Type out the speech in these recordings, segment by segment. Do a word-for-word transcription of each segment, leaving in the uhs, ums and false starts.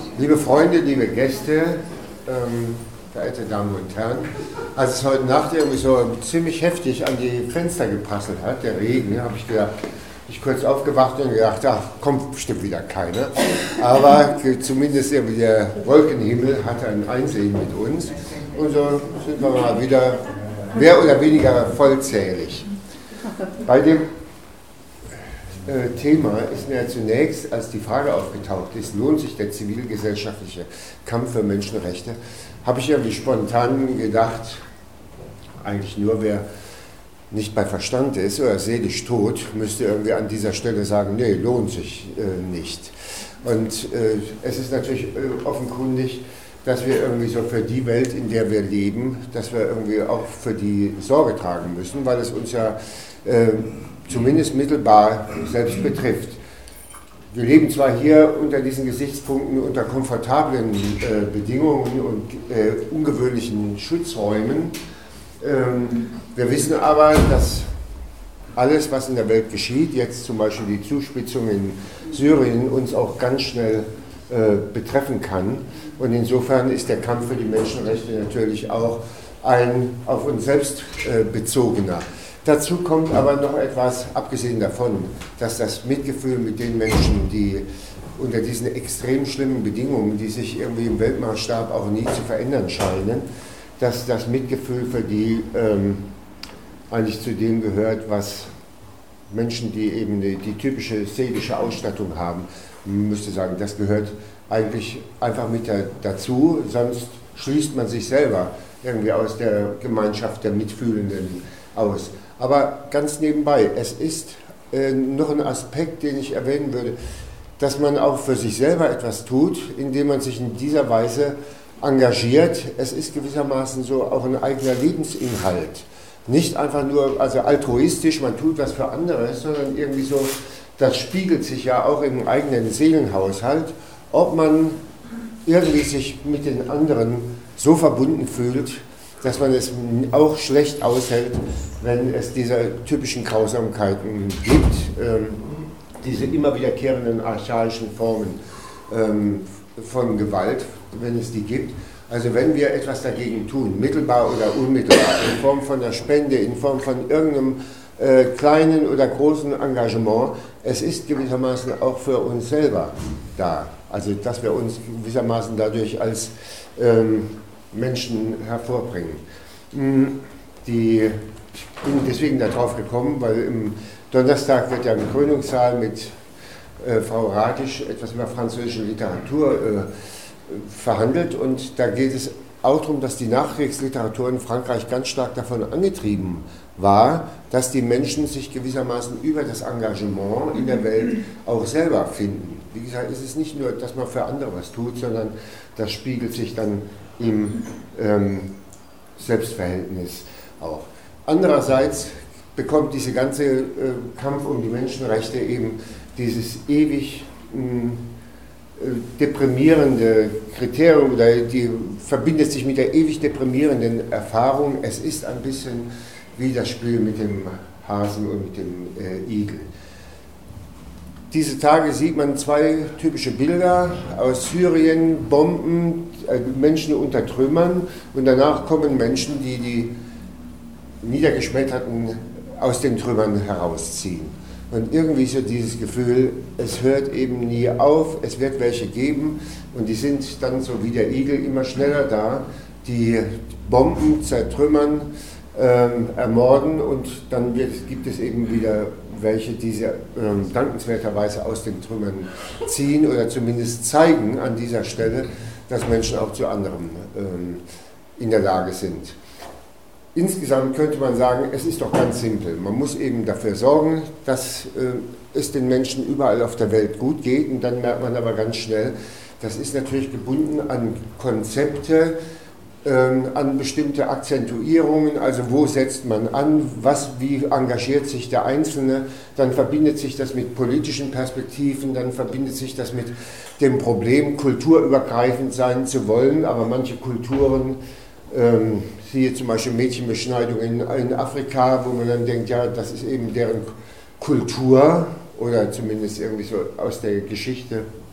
Liebe Freunde, liebe Gäste, ähm, verehrte Damen und Herren, als es heute Nacht irgendwie so ziemlich heftig an die Fenster geprasselt hat, der Regen, habe ich gedacht, ich kurz aufgewacht und gedacht, ach, kommt bestimmt wieder keiner. Aber zumindest irgendwie der Wolkenhimmel hatte ein Einsehen mit uns und so sind wir mal wieder mehr oder weniger vollzählig. Bei dem äh, Thema ist mir zunächst, als die Frage aufgetaucht ist, lohnt sich der zivilgesellschaftliche Kampf für Menschenrechte, habe ich irgendwie spontan gedacht, eigentlich nur wer nicht bei Verstand ist oder seelisch tot, müsste irgendwie an dieser Stelle sagen, nee, lohnt sich äh, nicht. Und äh, es ist natürlich äh, offenkundig, dass wir irgendwie so für die Welt, in der wir leben, dass wir irgendwie auch für die Sorge tragen müssen, weil es uns ja äh, zumindest mittelbar selbst betrifft. Wir leben zwar hier unter diesen Gesichtspunkten unter komfortablen äh, Bedingungen und äh, ungewöhnlichen Schutzräumen. Ähm, wir wissen aber, dass alles, was in der Welt geschieht, jetzt zum Beispiel die Zuspitzung in Syrien, uns auch ganz schnell äh, betreffen kann. Und insofern ist der Kampf für die Menschenrechte natürlich auch ein auf uns selbst äh, bezogener. Dazu kommt aber noch etwas, abgesehen davon, dass das Mitgefühl mit den Menschen, die unter diesen extrem schlimmen Bedingungen, die sich irgendwie im Weltmaßstab auch nie zu verändern scheinen, dass das Mitgefühl für die ähm, eigentlich zu dem gehört, was Menschen, die eben die, die typische seelische Ausstattung haben, man müsste sagen, das gehört eigentlich einfach mit der, dazu, sonst schließt man sich selber irgendwie aus der Gemeinschaft der Mitfühlenden aus. Aber ganz nebenbei, es ist äh, noch ein Aspekt, den ich erwähnen würde, dass man auch für sich selber etwas tut, indem man sich in dieser Weise engagiert. Es ist gewissermaßen so auch ein eigener Lebensinhalt. Nicht einfach nur also altruistisch, man tut was für andere, sondern irgendwie so, das spiegelt sich ja auch im eigenen Seelenhaushalt, ob man irgendwie sich mit den anderen so verbunden fühlt, dass man es auch schlecht aushält, wenn es diese typischen Grausamkeiten gibt, ähm, diese immer wiederkehrenden archaischen Formen ähm, von Gewalt, wenn es die gibt. Also wenn wir etwas dagegen tun, mittelbar oder unmittelbar, in Form von einer Spende, in Form von irgendeinem äh, kleinen oder großen Engagement, es ist gewissermaßen auch für uns selber da. Also dass wir uns gewissermaßen dadurch als ähm, Menschen hervorbringen. Die, ich bin deswegen darauf gekommen, weil im Donnerstag wird ja im Krönungssaal mit äh, Frau Radisch etwas über französische Literatur äh, verhandelt und da geht es auch darum, dass die Nachkriegsliteratur in Frankreich ganz stark davon angetrieben war, dass die Menschen sich gewissermaßen über das Engagement in der Welt auch selber finden. Wie gesagt, es ist nicht nur, dass man für andere was tut, sondern das spiegelt sich dann im ähm, Selbstverhältnis auch. Andererseits bekommt dieser ganze äh, Kampf um die Menschenrechte eben dieses ewig mh, deprimierende Kriterium, oder die verbindet sich mit der ewig deprimierenden Erfahrung, es ist ein bisschen wie das Spiel mit dem Hasen und mit dem äh, Igel. Diese Tage sieht man zwei typische Bilder aus Syrien, Bomben, äh, Menschen unter Trümmern und danach kommen Menschen, die die Niedergeschmetterten aus den Trümmern herausziehen. Und irgendwie so dieses Gefühl, es hört eben nie auf, es wird welche geben und die sind dann so wie der Igel immer schneller da, die Bomben zertrümmern, ähm, ermorden und dann wird, gibt es eben wieder welche, die sie ähm, dankenswerterweise aus den Trümmern ziehen oder zumindest zeigen an dieser Stelle, dass Menschen auch zu anderem ähm, in der Lage sind. Insgesamt könnte man sagen, es ist doch ganz simpel. Man muss eben dafür sorgen, dass äh, es den Menschen überall auf der Welt gut geht und dann merkt man aber ganz schnell, das ist natürlich gebunden an Konzepte, äh, an bestimmte Akzentuierungen, also wo setzt man an, was, wie engagiert sich der Einzelne, dann verbindet sich das mit politischen Perspektiven, dann verbindet sich das mit dem Problem, kulturübergreifend sein zu wollen, aber manche Kulturen, ähm, siehe zum Beispiel Mädchenbeschneidung in, in Afrika, wo man dann denkt, ja, das ist eben deren Kultur oder zumindest irgendwie so aus der Geschichte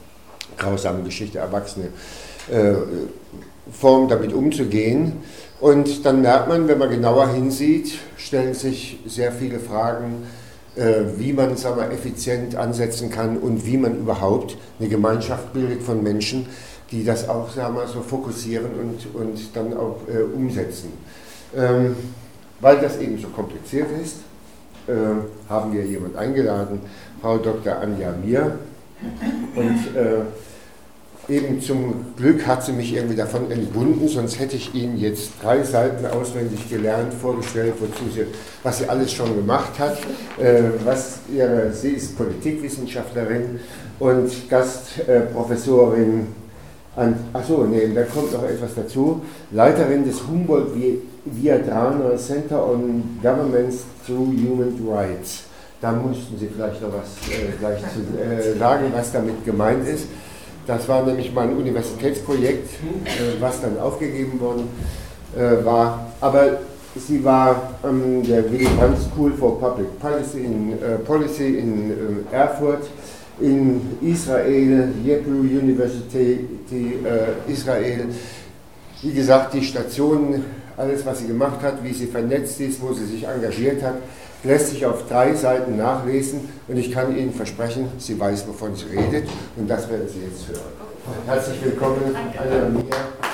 grausamen Geschichte, erwachsene äh, Form damit umzugehen. Und dann merkt man, wenn man genauer hinsieht, stellen sich sehr viele Fragen, äh, wie man, sagen wir, effizient ansetzen kann und wie man überhaupt eine Gemeinschaft bildet von Menschen, die das auch, sagen wir, so fokussieren und, und dann auch äh, umsetzen. Ähm, weil das eben so kompliziert ist, äh, haben wir jemanden eingeladen, Frau Doktor Anja Mier. Und äh, eben zum Glück hat sie mich irgendwie davon entbunden, sonst hätte ich Ihnen jetzt drei Seiten auswendig gelernt, vorgestellt, wozu sie, was sie alles schon gemacht hat. Äh, was ihre, sie ist Politikwissenschaftlerin und Gastprofessorin äh, an, achso, nee, da kommt noch etwas dazu, Leiterin des Humboldt-Viadriner Center on Governments through Human Rights. Da mussten Sie vielleicht noch was äh, gleich zu äh, sagen, was damit gemeint ist. Das war nämlich mal ein Universitätsprojekt, äh, was dann aufgegeben worden äh, war. Aber sie war an ähm, der Willy Brandt School for Public Policy in, äh, Policy in äh, Erfurt, in Israel, Hebrew University äh, Israel. Wie gesagt, die Stationen, alles was sie gemacht hat, wie sie vernetzt ist, wo sie sich engagiert hat, lässt sich auf drei Seiten nachlesen und ich kann Ihnen versprechen, sie weiß, wovon sie redet und das werden Sie jetzt hören. Herzlich willkommen, Anja Mier.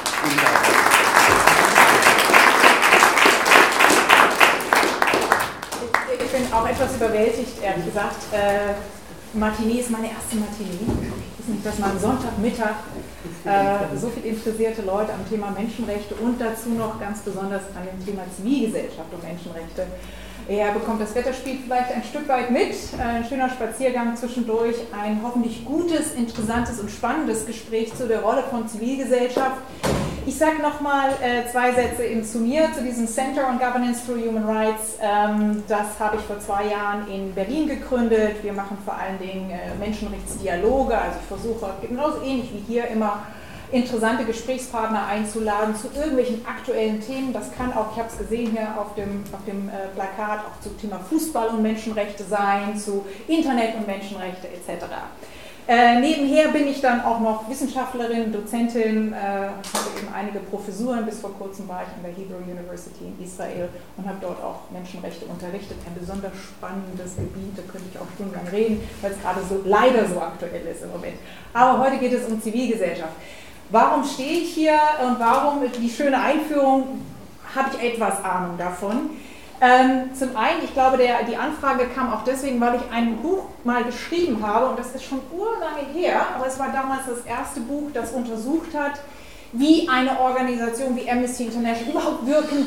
Ich bin auch etwas überwältigt, ehrlich gesagt. Äh, Matinee ist meine erste Matinee. Ich weiß nicht, dass man am Sonntagmittag äh, so viele interessierte Leute am Thema Menschenrechte und dazu noch ganz besonders an dem Thema Zivilgesellschaft und Menschenrechte. Er bekommt das Wetter, spielt vielleicht ein Stück weit mit, ein schöner Spaziergang zwischendurch, ein hoffentlich gutes, interessantes und spannendes Gespräch zu der Rolle von Zivilgesellschaft. Ich sage nochmal äh, zwei Sätze eben zu mir, zu diesem Center on Governance through Human Rights. Ähm, das habe ich vor zwei Jahren in Berlin gegründet. Wir machen vor allen Dingen äh, Menschenrechtsdialoge, also ich versuche genauso ähnlich wie hier immer interessante Gesprächspartner einzuladen zu irgendwelchen aktuellen Themen. Das kann auch, ich habe es gesehen hier auf dem, auf dem äh, Plakat, auch zum Thema Fußball und Menschenrechte sein, zu Internet und Menschenrechte et cetera. Äh, nebenher bin ich dann auch noch Wissenschaftlerin, Dozentin, äh, habe eben einige Professuren, bis vor kurzem war ich an der Hebrew University in Israel und habe dort auch Menschenrechte unterrichtet. Ein besonders spannendes Gebiet, da könnte ich auch stundenlang reden, weil es gerade so leider so aktuell ist im Moment. Aber heute geht es um Zivilgesellschaft. Warum stehe ich hier und warum die schöne Einführung, habe ich etwas Ahnung davon. Ähm, zum einen, ich glaube, der, die Anfrage kam auch deswegen, weil ich ein Buch mal geschrieben habe und das ist schon urlange her, aber es war damals das erste Buch, das untersucht hat, wie eine Organisation wie Amnesty International überhaupt wirken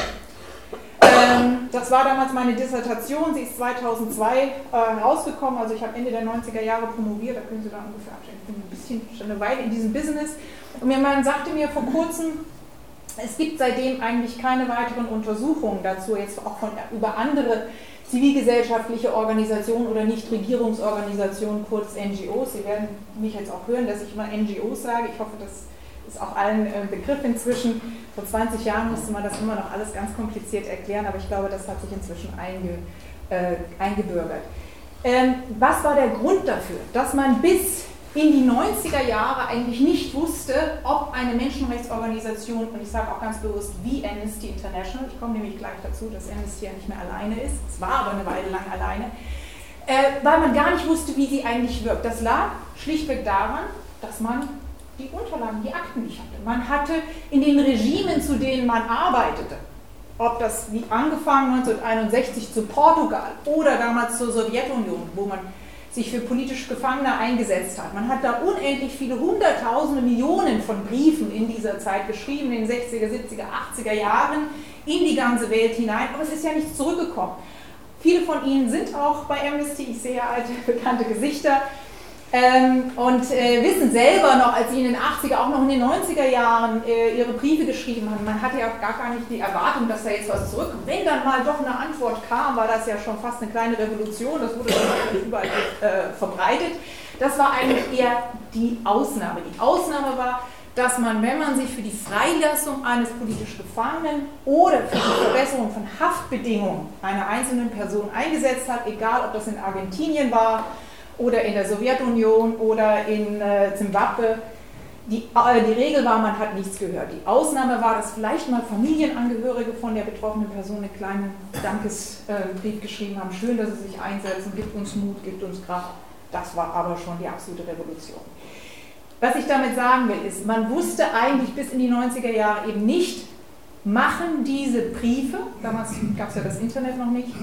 kann. Ähm, das war damals meine Dissertation, sie ist zweitausendzwei äh, rausgekommen, also ich habe Ende der neunziger Jahre promoviert, da können Sie da ungefähr abstellen, ich bin ein bisschen schon eine Weile in diesem Business. Und mir man sagte mir vor kurzem, es gibt seitdem eigentlich keine weiteren Untersuchungen dazu, jetzt auch von, über andere zivilgesellschaftliche Organisationen oder Nichtregierungsorganisationen, kurz N G Os. Sie werden mich jetzt auch hören, dass ich immer N G Os sage. Ich hoffe, das ist auch allen ein Begriff inzwischen. Vor zwanzig Jahren musste man das immer noch alles ganz kompliziert erklären, aber ich glaube, das hat sich inzwischen einge, äh, eingebürgert. Ähm, was war der Grund dafür, dass man bis in die neunziger Jahre eigentlich nicht wusste, ob eine Menschenrechtsorganisation, und ich sage auch ganz bewusst wie Amnesty International, ich komme nämlich gleich dazu, dass Amnesty ja nicht mehr alleine ist, es war aber eine Weile lang alleine, äh, weil man gar nicht wusste, wie sie eigentlich wirkt. Das lag schlichtweg daran, dass man die Unterlagen, die Akten nicht hatte. Man hatte in den Regimen, zu denen man arbeitete, ob das wie angefangen neunzehnhunderteinundsechzig zu Portugal oder damals zur Sowjetunion, wo man sich für politische Gefangene eingesetzt hat. Man hat da unendlich viele Hunderttausende, Millionen von Briefen in dieser Zeit geschrieben, in den sechziger, siebziger, achtziger Jahren, in die ganze Welt hinein, aber es ist ja nichts zurückgekommen. Viele von Ihnen sind auch bei Amnesty, ich sehe alte, bekannte Gesichter, ähm, und äh, wissen selber noch, als sie in den achtziger, auch noch in den neunziger Jahren äh, ihre Briefe geschrieben haben, man hatte ja auch gar, gar nicht die Erwartung, dass da jetzt was zurückkommt. Wenn dann mal doch eine Antwort kam, war das ja schon fast eine kleine Revolution, das wurde dann überall äh, verbreitet. Das war eigentlich eher die Ausnahme. Die Ausnahme war, dass man, wenn man sich für die Freilassung eines politisch Gefangenen oder für die Verbesserung von Haftbedingungen einer einzelnen Person eingesetzt hat, egal ob das in Argentinien war, oder in der Sowjetunion oder in äh, Zimbabwe. Die, äh, die Regel war, man hat nichts gehört. Die Ausnahme war, dass vielleicht mal Familienangehörige von der betroffenen Person einen kleinen Dankesbrief äh, geschrieben haben. Schön, dass sie sich einsetzen, gibt uns Mut, gibt uns Kraft. Das war aber schon die absolute Revolution. Was ich damit sagen will, ist, man wusste eigentlich bis in die neunziger Jahre eben nicht, machen diese Briefe, damals gab es ja das Internet noch nicht,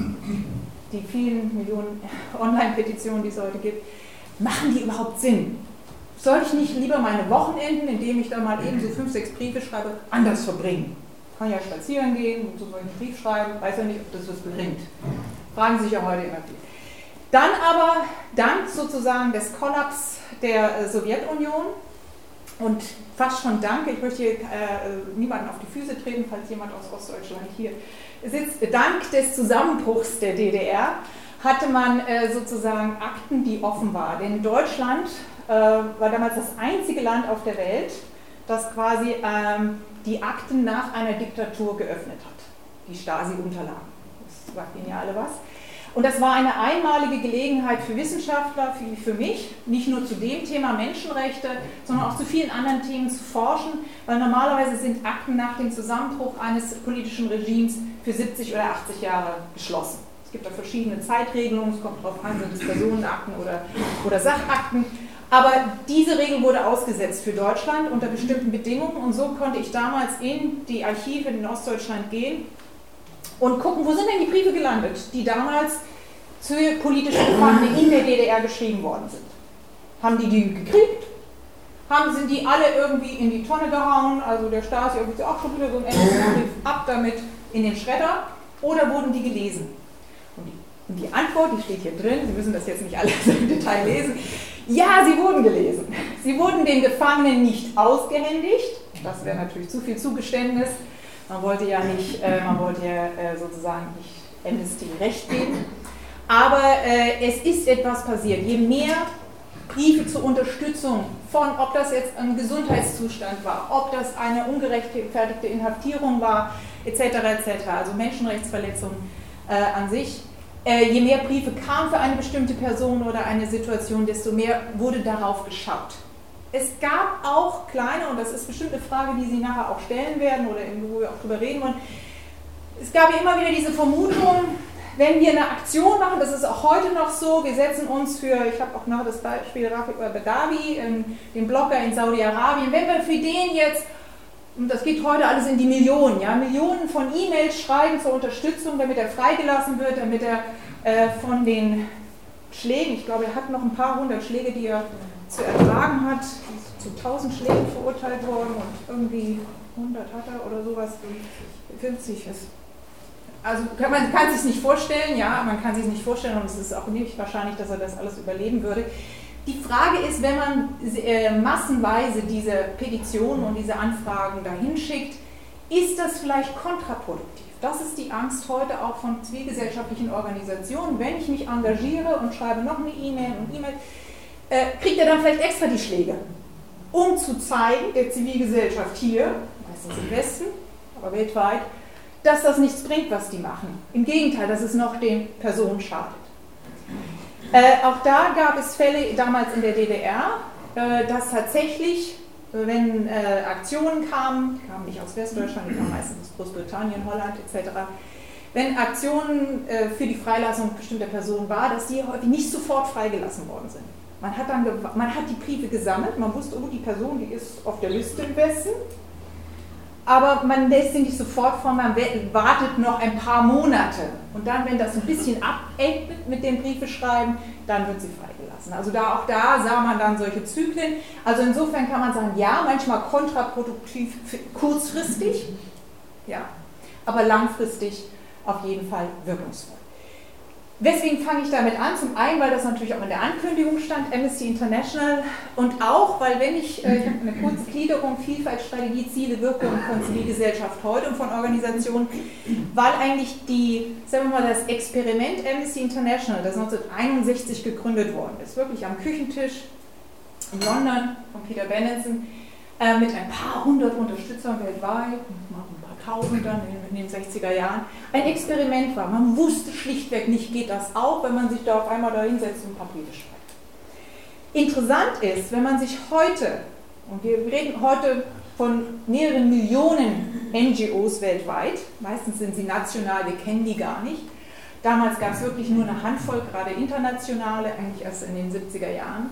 die vielen Millionen Online-Petitionen, die es heute gibt, machen die überhaupt Sinn? Soll ich nicht lieber meine Wochenenden, indem ich da mal eben so fünf, sechs Briefe schreibe, anders verbringen? Kann ja spazieren gehen und so einen Brief schreiben, weiß ja nicht, ob das was bringt. Fragen sich ja heute immer viel. Dann aber, dank sozusagen des Kollaps der äh, Sowjetunion und fast schon danke, ich möchte hier äh, niemanden auf die Füße treten, falls jemand aus Ostdeutschland hier sitzt, dank des Zusammenbruchs der D D R hatte man äh, sozusagen Akten, die offen waren. Denn Deutschland äh, war damals das einzige Land auf der Welt, das quasi ähm, die Akten nach einer Diktatur geöffnet hat. Die Stasi-Unterlagen. Das sagt Ihnen ja alle was. Und das war eine einmalige Gelegenheit für Wissenschaftler, wie für mich, nicht nur zu dem Thema Menschenrechte, sondern auch zu vielen anderen Themen zu forschen, weil normalerweise sind Akten nach dem Zusammenbruch eines politischen Regimes für siebzig oder achtzig Jahre geschlossen. Es gibt da verschiedene Zeitregelungen, es kommt darauf an, sind es Personenakten oder, oder Sachakten. Aber diese Regel wurde ausgesetzt für Deutschland unter bestimmten Bedingungen und so konnte ich damals in die Archive in Ostdeutschland gehen und gucken, wo sind denn die Briefe gelandet, die damals zu politischen Gefangenen in der D D R geschrieben worden sind. Haben die die gekriegt? Haben, sind die alle irgendwie in die Tonne gehauen? Also der Stasi irgendwie auch schon wieder so ein Änderungsbrief, ab damit in den Schredder? Oder wurden die gelesen? Und die, und die Antwort, die steht hier drin, Sie müssen das jetzt nicht alles im Detail lesen. Ja, sie wurden gelesen. Sie wurden den Gefangenen nicht ausgehändigt. Das wäre natürlich zu viel Zugeständnis. Man wollte ja nicht, äh, man wollte ja äh, sozusagen nicht Amnesty Recht geben. Aber äh, es ist etwas passiert. Je mehr Briefe zur Unterstützung von, ob das jetzt ein Gesundheitszustand war, ob das eine ungerechtfertigte Inhaftierung war, et cetera et cetera, also Menschenrechtsverletzungen äh, an sich, äh, je mehr Briefe kamen für eine bestimmte Person oder eine Situation, desto mehr wurde darauf geschaut. Es gab auch kleine, und das ist bestimmt eine Frage, die Sie nachher auch stellen werden oder wo wir auch drüber reden wollen, es gab ja immer wieder diese Vermutung, wenn wir eine Aktion machen, das ist auch heute noch so, wir setzen uns für, ich habe auch noch das Beispiel Rafiq Badawi, den Blogger in Saudi-Arabien, wenn wir für den jetzt, und das geht heute alles in die Millionen, ja, Millionen von E-Mails schreiben zur Unterstützung, damit er freigelassen wird, damit er äh, von den Schlägen, ich glaube, er hat noch ein paar hundert Schläge, die er zu ertragen hat, zu tausend Schlägen verurteilt worden und irgendwie hundert hat er oder sowas, fünfzig ist. Also man kann es sich nicht vorstellen, ja, man kann sich nicht vorstellen und es ist auch nicht wahrscheinlich, dass er das alles überleben würde. Die Frage ist, wenn man äh, massenweise diese Petitionen und diese Anfragen dahin schickt, ist das vielleicht kontraproduktiv? Das ist die Angst heute auch von zivilgesellschaftlichen Organisationen. Wenn ich mich engagiere und schreibe noch eine E-Mail und E-Mail, äh, kriegt er dann vielleicht extra die Schläge, um zu zeigen, der Zivilgesellschaft hier, meistens im Westen, aber weltweit, dass das nichts bringt, was die machen. Im Gegenteil, dass es noch den Personen schadet. Äh, auch da gab es Fälle damals in der D D R, äh, dass tatsächlich, wenn äh, Aktionen kamen, die kamen nicht aus Westdeutschland, die kamen meistens aus Großbritannien, Holland et cetera, wenn Aktionen äh, für die Freilassung bestimmter Personen war, dass die häufig nicht sofort freigelassen worden sind. Man hat, dann man hat die Briefe gesammelt, man wusste, oh, die Person, die ist auf der Liste im Westen, aber man lässt sie nicht sofort vor, man wartet noch ein paar Monate. Und dann, wenn das ein bisschen abebbt mit dem Briefeschreiben, dann wird sie freigelassen. Also da, auch da sah man dann solche Zyklen. Also insofern kann man sagen, ja, manchmal kontraproduktiv kurzfristig, ja, aber langfristig auf jeden Fall wirkungsvoll. Weswegen fange ich damit an? Zum einen, weil das natürlich auch in der Ankündigung stand, Amnesty International, und auch, weil wenn ich, äh, ich habe eine kurze Gliederung, Vielfalt, Strategie, Ziele, Wirkungen von Zivilgesellschaft heute und von Organisationen, weil eigentlich die, sagen wir mal, das Experiment Amnesty International, das neunzehnhunderteinundsechzig gegründet worden ist, wirklich am Küchentisch in London von Peter Benenson, äh, mit ein paar hundert Unterstützern weltweit, tausend dann in den sechziger Jahren, ein Experiment war. Man wusste schlichtweg nicht, geht das auch, wenn man sich da auf einmal da hinsetzt und ein paar Briefe schreibt. Interessant ist, wenn man sich heute, und wir reden heute von mehreren Millionen N G Os weltweit, meistens sind sie national, wir kennen die gar nicht. Damals gab es wirklich nur eine Handvoll, gerade internationale, eigentlich erst in den siebziger Jahren.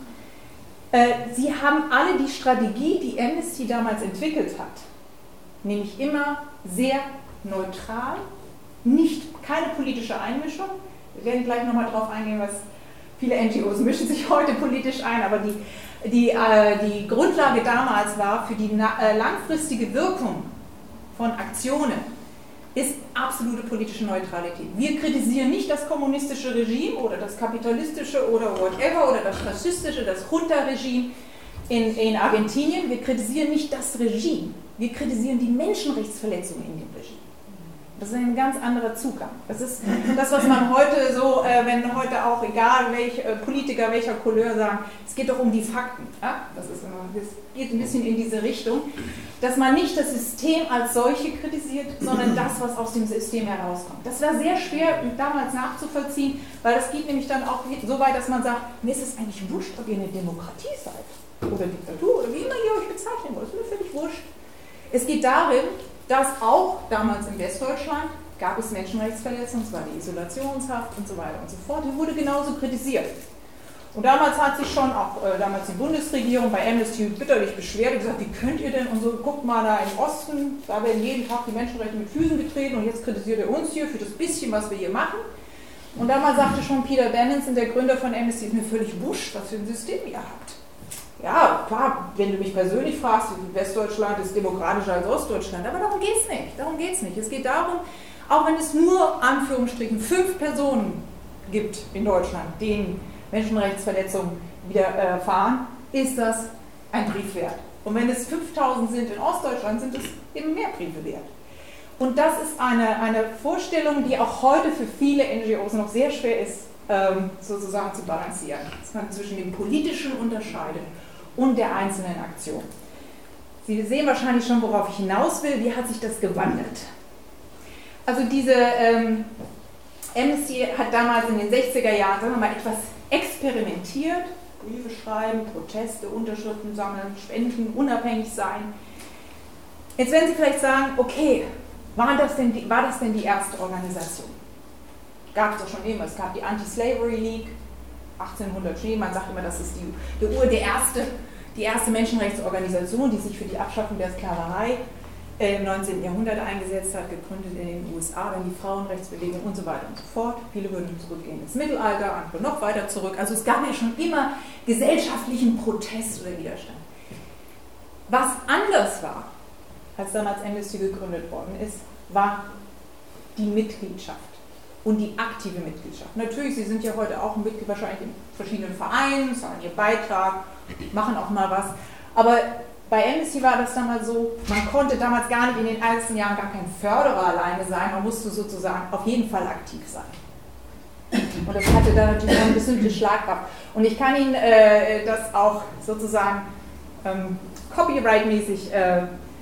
Äh, sie haben alle die Strategie, die Amnesty damals entwickelt hat, nämlich immer sehr neutral, nicht, keine politische Einmischung. Wir werden gleich nochmal drauf eingehen, was viele N G Os mischen sich heute politisch ein, aber die, die, äh, die Grundlage damals war für die na, äh, langfristige Wirkung von Aktionen ist absolute politische Neutralität. Wir kritisieren nicht das kommunistische Regime oder das kapitalistische oder whatever oder das faschistische, das Junta-Regime in, in Argentinien. Wir kritisieren nicht das Regime, wir kritisieren die Menschenrechtsverletzungen in dem Regime. Das ist ein ganz anderer Zugang. Das ist das, was man heute so, äh, wenn heute auch egal welche äh, Politiker welcher Couleur sagen, es geht doch um die Fakten. Ja? Das, ist immer, das geht ein bisschen in diese Richtung, dass man nicht das System als solche kritisiert, sondern das, was aus dem System herauskommt. Das war sehr schwer damals nachzuvollziehen, weil das geht nämlich dann auch so weit, dass man sagt, mir ist es eigentlich wurscht, ob ihr eine Demokratie seid oder Diktatur oder wie immer ihr euch bezeichnen wollt. Das ist mir völlig wurscht. Es geht darin, dass auch damals in Westdeutschland gab es Menschenrechtsverletzungen, es war die Isolationshaft und so weiter und so fort, die wurde genauso kritisiert. Und damals hat sich schon auch äh, damals die Bundesregierung bei Amnesty bitterlich beschwert und gesagt, wie könnt ihr denn, und so, guckt mal da im Osten, da werden jeden Tag die Menschenrechte mit Füßen getreten und jetzt kritisiert ihr uns hier für das bisschen, was wir hier machen. Und damals sagte schon Peter Benenson, der Gründer von Amnesty, ist mir völlig wurscht, was für ein System ihr habt. Ja, klar, wenn du mich persönlich fragst, Westdeutschland ist demokratischer als Ostdeutschland, aber darum geht es nicht, darum geht es nicht. Es geht darum, auch wenn es nur, Anführungsstrichen, fünf Personen gibt in Deutschland, denen Menschenrechtsverletzungen widerfahren, äh, ist das ein Brief wert. Und wenn es fünftausend sind in Ostdeutschland, sind es eben mehr Briefe wert. Und das ist eine, eine Vorstellung, die auch heute für viele N G Os noch sehr schwer ist, ähm, sozusagen zu balancieren, dass man zwischen dem Politischen unterscheidet und der einzelnen Aktion. Sie sehen wahrscheinlich schon, worauf ich hinaus will. Wie hat sich das gewandelt? Also diese ähm, Amnesty hat damals in den sechziger Jahren, sagen wir mal, etwas experimentiert, Briefe schreiben, Proteste, Unterschriften sammeln, spenden, unabhängig sein. Jetzt werden Sie vielleicht sagen, okay, war das denn die, war das denn die erste Organisation? Gab es doch schon immer, es gab die Anti-Slavery League, achtzehnhundert, man sagt immer, das ist die, die, Ur, der erste, die erste Menschenrechtsorganisation, die sich für die Abschaffung der Sklaverei im neunzehnten Jahrhundert eingesetzt hat, gegründet in den U S A, dann die Frauenrechtsbewegung und so weiter und so fort. Viele würden zurückgehen ins Mittelalter, andere noch weiter zurück. Also es gab ja schon immer gesellschaftlichen Protest oder Widerstand. Was anders war, als damals Amnesty gegründet worden ist, war die Mitgliedschaft und die aktive Mitgliedschaft. Natürlich, Sie sind ja heute auch Mitglied wahrscheinlich in verschiedenen Vereinen, zahlen Ihr Beitrag, machen auch mal was, aber bei Amnesty war das damals so, man konnte damals gar nicht in den ersten Jahren gar kein Förderer alleine sein, man musste sozusagen auf jeden Fall aktiv sein. Und das hatte dann natürlich auch eine bestimmte Schlagkraft. Und ich kann Ihnen äh, das auch sozusagen ähm, copyright-mäßig äh,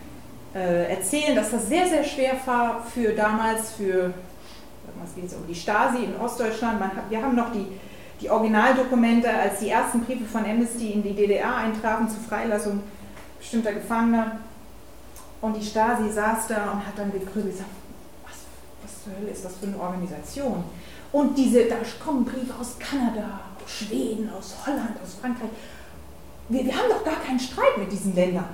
äh, erzählen, dass das sehr, sehr schwer war für damals, für, was geht es um die Stasi in Ostdeutschland. Man hat, wir haben noch die, die Originaldokumente, als die ersten Briefe von Amnesty in die D D R eintrafen zur Freilassung bestimmter Gefangener, und die Stasi saß da und hat dann gegrübelt und gesagt, was, was zur Hölle ist das für eine Organisation? Und diese, da kommen Briefe aus Kanada, aus Schweden, aus Holland, aus Frankreich. Wir, wir haben doch gar keinen Streit mit diesen Ländern.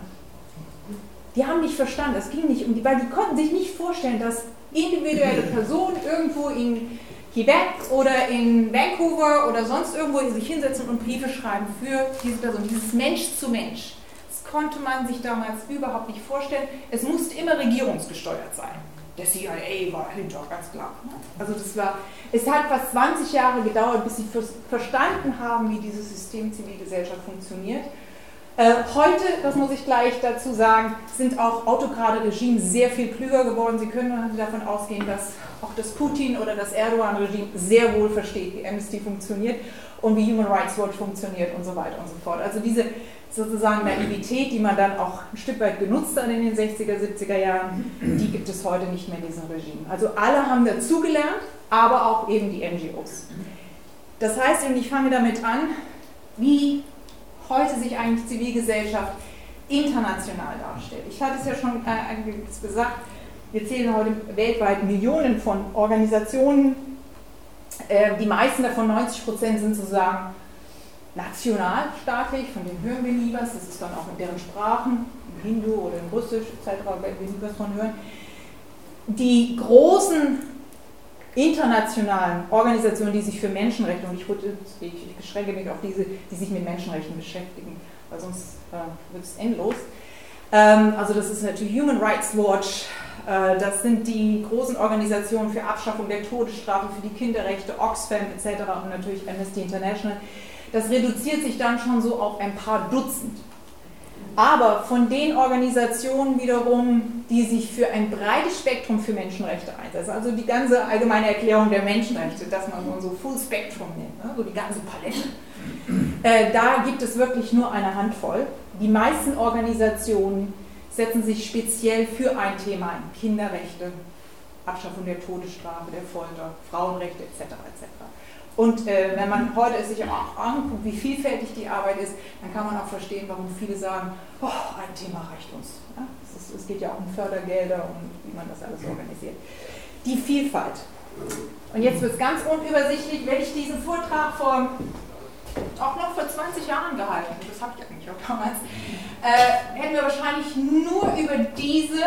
Die haben nicht verstanden, es ging nicht um die, weil die konnten sich nicht vorstellen, dass individuelle Personen irgendwo in Quebec oder in Vancouver oder sonst irgendwo sich hinsetzen und Briefe schreiben für diese Person, dieses Mensch zu Mensch. Konnte man sich damals überhaupt nicht vorstellen. Es musste immer regierungsgesteuert sein. Der C I A war dahinter, ganz klar. Also das war, es hat fast zwanzig Jahre gedauert, bis sie verstanden haben, wie dieses System Zivilgesellschaft funktioniert. Äh, heute, das muss ich gleich dazu sagen, sind auch autokrate Regime sehr viel klüger geworden. Sie können davon ausgehen, dass auch das Putin- oder das Erdogan-Regime sehr wohl versteht, wie Amnesty funktioniert und wie Human Rights Watch funktioniert und so weiter und so fort. Also diese sozusagen Naivität, die man dann auch ein Stück weit genutzt hat in den sechziger, siebziger Jahren, die gibt es heute nicht mehr in diesem Regime. Also alle haben dazugelernt, aber auch eben die N G Os. Das heißt, ich fange damit an, wie heute sich eigentlich Zivilgesellschaft international darstellt. Ich hatte es ja schon äh, gesagt, wir zählen heute weltweit Millionen von Organisationen. Äh, die meisten davon, neunzig Prozent, sind sozusagen nationalstaatlich, von denen hören wir nie was, das ist dann auch in deren Sprachen, im Hindu oder im Russisch et cetera, werden wir nie was von hören. Die großen internationalen Organisationen, die sich für Menschenrechte, und ich, ich, ich beschränke mich auf diese, die sich mit Menschenrechten beschäftigen, weil sonst äh, wird es endlos. Ähm, also das ist natürlich Human Rights Watch, äh, das sind die großen Organisationen für Abschaffung der Todesstrafe, für die Kinderrechte, Oxfam et cetera und natürlich Amnesty International. Das reduziert sich dann schon so auf ein paar Dutzend. Aber von den Organisationen wiederum, die sich für ein breites Spektrum für Menschenrechte einsetzen, also die ganze allgemeine Erklärung der Menschenrechte, dass man so Full Spectrum nennt, ne, so die ganze Palette, äh, da gibt es wirklich nur eine Handvoll. Die meisten Organisationen setzen sich speziell für ein Thema ein: Kinderrechte, Abschaffung der Todesstrafe, der Folter, Frauenrechte et cetera et cetera. Und äh, wenn man heute sich auch anguckt, wie vielfältig die Arbeit ist, dann kann man auch verstehen, warum viele sagen, oh, ein Thema reicht uns. Ja? Es, ist, es geht ja auch um Fördergelder und wie man das alles organisiert. Die Vielfalt. Und jetzt wird es ganz unübersichtlich, wenn ich diesen Vortrag vor, auch noch vor zwanzig Jahren gehalten, das habe ich eigentlich auch damals, äh, hätten wir wahrscheinlich nur über diese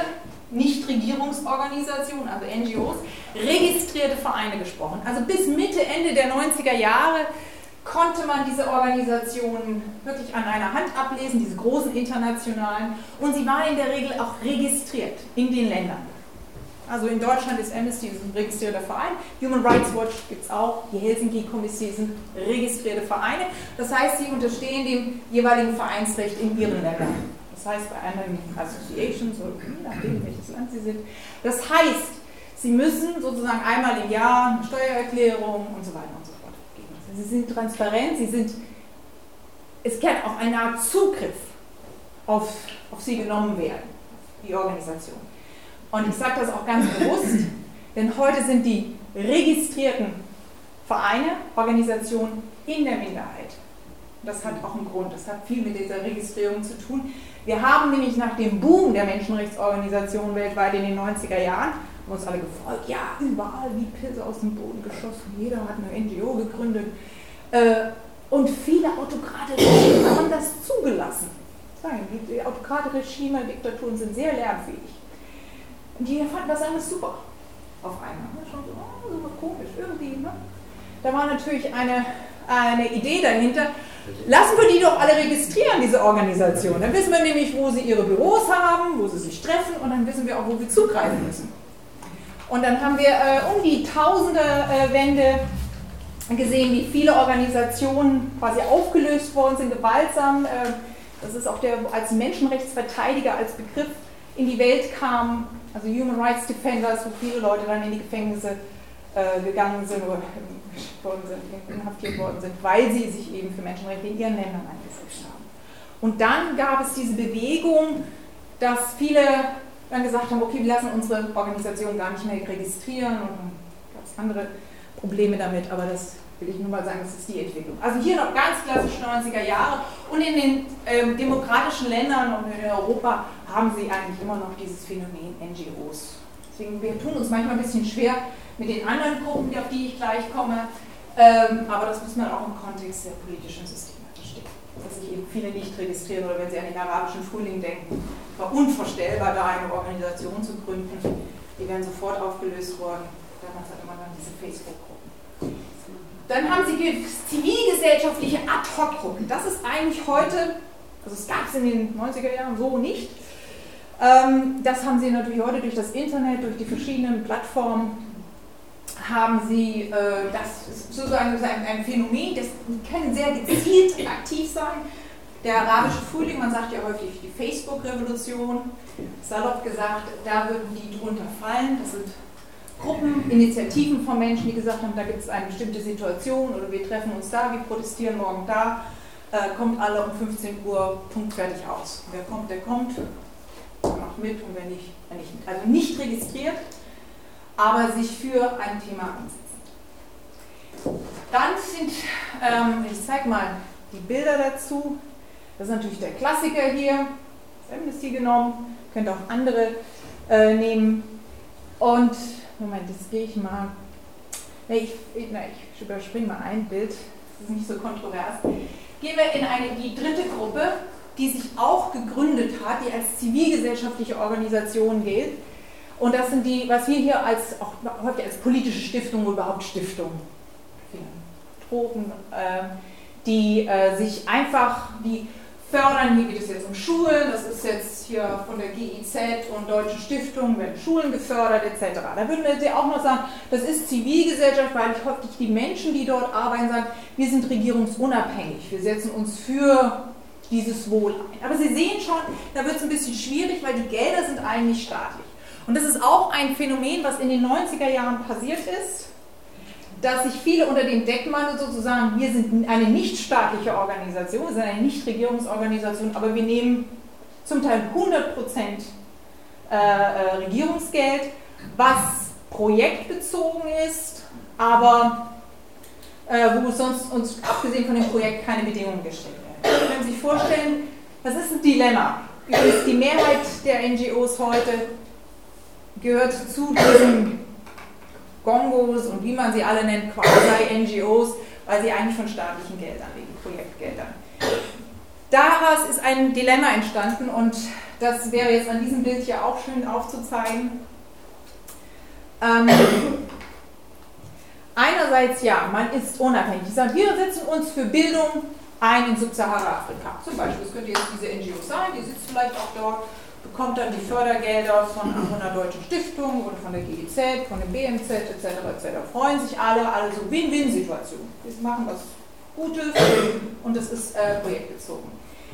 Nichtregierungsorganisationen, also N G Os, registrierte Vereine gesprochen. Also bis Mitte, Ende der neunziger Jahre konnte man diese Organisationen wirklich an einer Hand ablesen, diese großen internationalen, und sie waren in der Regel auch registriert in den Ländern. Also in Deutschland ist Amnesty ein registrierter Verein, Human Rights Watch gibt es auch, die Helsinki-Kommission sind registrierte Vereine, das heißt, sie unterstehen dem jeweiligen Vereinsrecht in ihren Ländern. Das heißt, bei anderen Associations, oder je nachdem, welches Land sie sind. Das heißt, sie müssen sozusagen einmal im Jahr eine Steuererklärung und so weiter und so fort geben. Sie sind transparent, sie sind, es kann auch eine Art Zugriff auf, auf sie genommen werden, die Organisation. Und ich sage das auch ganz bewusst, denn heute sind die registrierten Vereine, Organisationen in der Minderheit. Das hat auch einen Grund, das hat viel mit dieser Registrierung zu tun. Wir haben nämlich nach dem Boom der Menschenrechtsorganisationen weltweit in den neunziger Jahren, haben uns alle gefreut, ja, überall wie Pilze aus dem Boden geschossen, jeder hat eine N G O gegründet äh, und viele Autokratregime haben das zugelassen. Die Autokratregime, Diktaturen sind sehr lernfähig. Und die fanden das alles super auf einmal. Schon so, oh, so komisch, irgendwie. Ne? Da war natürlich eine, eine Idee dahinter. Lassen wir die doch alle registrieren, diese Organisation. Dann wissen wir nämlich, wo sie ihre Büros haben, wo sie sich treffen, und dann wissen wir auch, wo wir zugreifen müssen. Und dann haben wir äh, um die Tausende-Wende äh, gesehen, wie viele Organisationen quasi aufgelöst worden sind, gewaltsam. Äh, das ist auch der als Menschenrechtsverteidiger als Begriff in die Welt kam, also Human Rights Defenders, wo viele Leute dann in die Gefängnisse äh, gegangen sind oder worden sind, inhaftiert worden sind, weil sie sich eben für Menschenrechte in ihren Ländern eingesetzt haben. Und dann gab es diese Bewegung, dass viele dann gesagt haben, okay, wir lassen unsere Organisation gar nicht mehr registrieren, und dann gab es andere Probleme damit, aber das will ich nur mal sagen, das ist die Entwicklung. Also hier noch ganz klassisch neunziger Jahre, und in den ähm, demokratischen Ländern und in Europa haben sie eigentlich immer noch dieses Phänomen N G Os. Deswegen, wir tun uns manchmal ein bisschen schwer mit den anderen Gruppen, auf die ich gleich komme, ähm, aber das muss man auch im Kontext der politischen Systeme verstehen. Dass sich eben viele nicht registrieren, oder wenn Sie an den arabischen Frühling denken, war unvorstellbar, da eine Organisation zu gründen. Die wären sofort aufgelöst worden. Damals hatte man dann diese Facebook-Gruppen. Dann haben Sie zivilgesellschaftliche Ad-Hoc-Gruppen. Das ist eigentlich heute, also es gab es in den neunziger Jahren so nicht. Das haben Sie natürlich heute durch das Internet, durch die verschiedenen Plattformen, haben Sie, äh, das ist sozusagen ein, ein Phänomen, das kann sehr gezielt aktiv sein. Der arabische Frühling, man sagt ja häufig die Facebook-Revolution, salopp gesagt, da würden die drunter fallen. Das sind Gruppen, Initiativen von Menschen, die gesagt haben, da gibt es eine bestimmte Situation, oder wir treffen uns da, wir protestieren morgen da, äh, kommt alle um fünfzehn Uhr punktfertig aus. Wer kommt, der kommt, macht mit, und wer nicht, wer nicht mit. Also nicht registriert, aber sich für ein Thema einsetzen. Dann sind, ähm, ich zeige mal die Bilder dazu, Das ist natürlich der Klassiker hier, das Amnesty genommen, könnt auch andere äh, nehmen. Und, Moment, jetzt gehe ich mal, na, ich, na, ich überspringe mal ein Bild, das ist nicht so kontrovers. Gehen wir in eine, die dritte Gruppe, die sich auch gegründet hat, die als zivilgesellschaftliche Organisation gilt. Und das sind die, was wir hier als, auch häufig als politische Stiftung oder überhaupt Stiftung, Philanthropen, äh, die äh, sich einfach, die fördern, hier geht es jetzt um Schulen, das ist jetzt hier von der G I Z und Deutsche Stiftung, werden Schulen gefördert et cetera. Da würden wir auch noch sagen, das ist Zivilgesellschaft, weil ich häufig die Menschen, die dort arbeiten, sagen, wir sind regierungsunabhängig, wir setzen uns für dieses Wohl ein. Aber Sie sehen schon, da wird es ein bisschen schwierig, weil die Gelder sind eigentlich staatlich. Und das ist auch ein Phänomen, was in den neunziger Jahren passiert ist, dass sich viele unter dem Deckmantel sozusagen, wir sind eine nichtstaatliche Organisation, wir sind eine Nichtregierungsorganisation, aber wir nehmen zum Teil hundert Prozent äh, äh, Regierungsgeld, was projektbezogen ist, aber äh, wo sonst uns abgesehen von dem Projekt keine Bedingungen gestellt werden. Sie können sich vorstellen, das ist ein Dilemma. Übrigens, die Mehrheit der N G Os heute gehört zu diesen Gongos und wie man sie alle nennt, quasi-N G Os, weil sie eigentlich von staatlichen Geldern leben, Projektgeldern. Daraus ist ein Dilemma entstanden und das wäre jetzt an diesem Bild hier auch schön aufzuzeigen. Ähm, einerseits, ja, man ist unabhängig. Die sagen, wir setzen uns für Bildung ein in Subsahara-Afrika. Zum Beispiel, das könnte jetzt diese N G O sein, die sitzt vielleicht auch dort, bekommt dann die Fördergelder von einer deutschen Stiftung oder von der G I Z, von dem B M Z et cetera et cetera. Freuen sich alle, alle so Win-Win-Situation. Wir machen was Gutes und das ist äh, projektbezogen.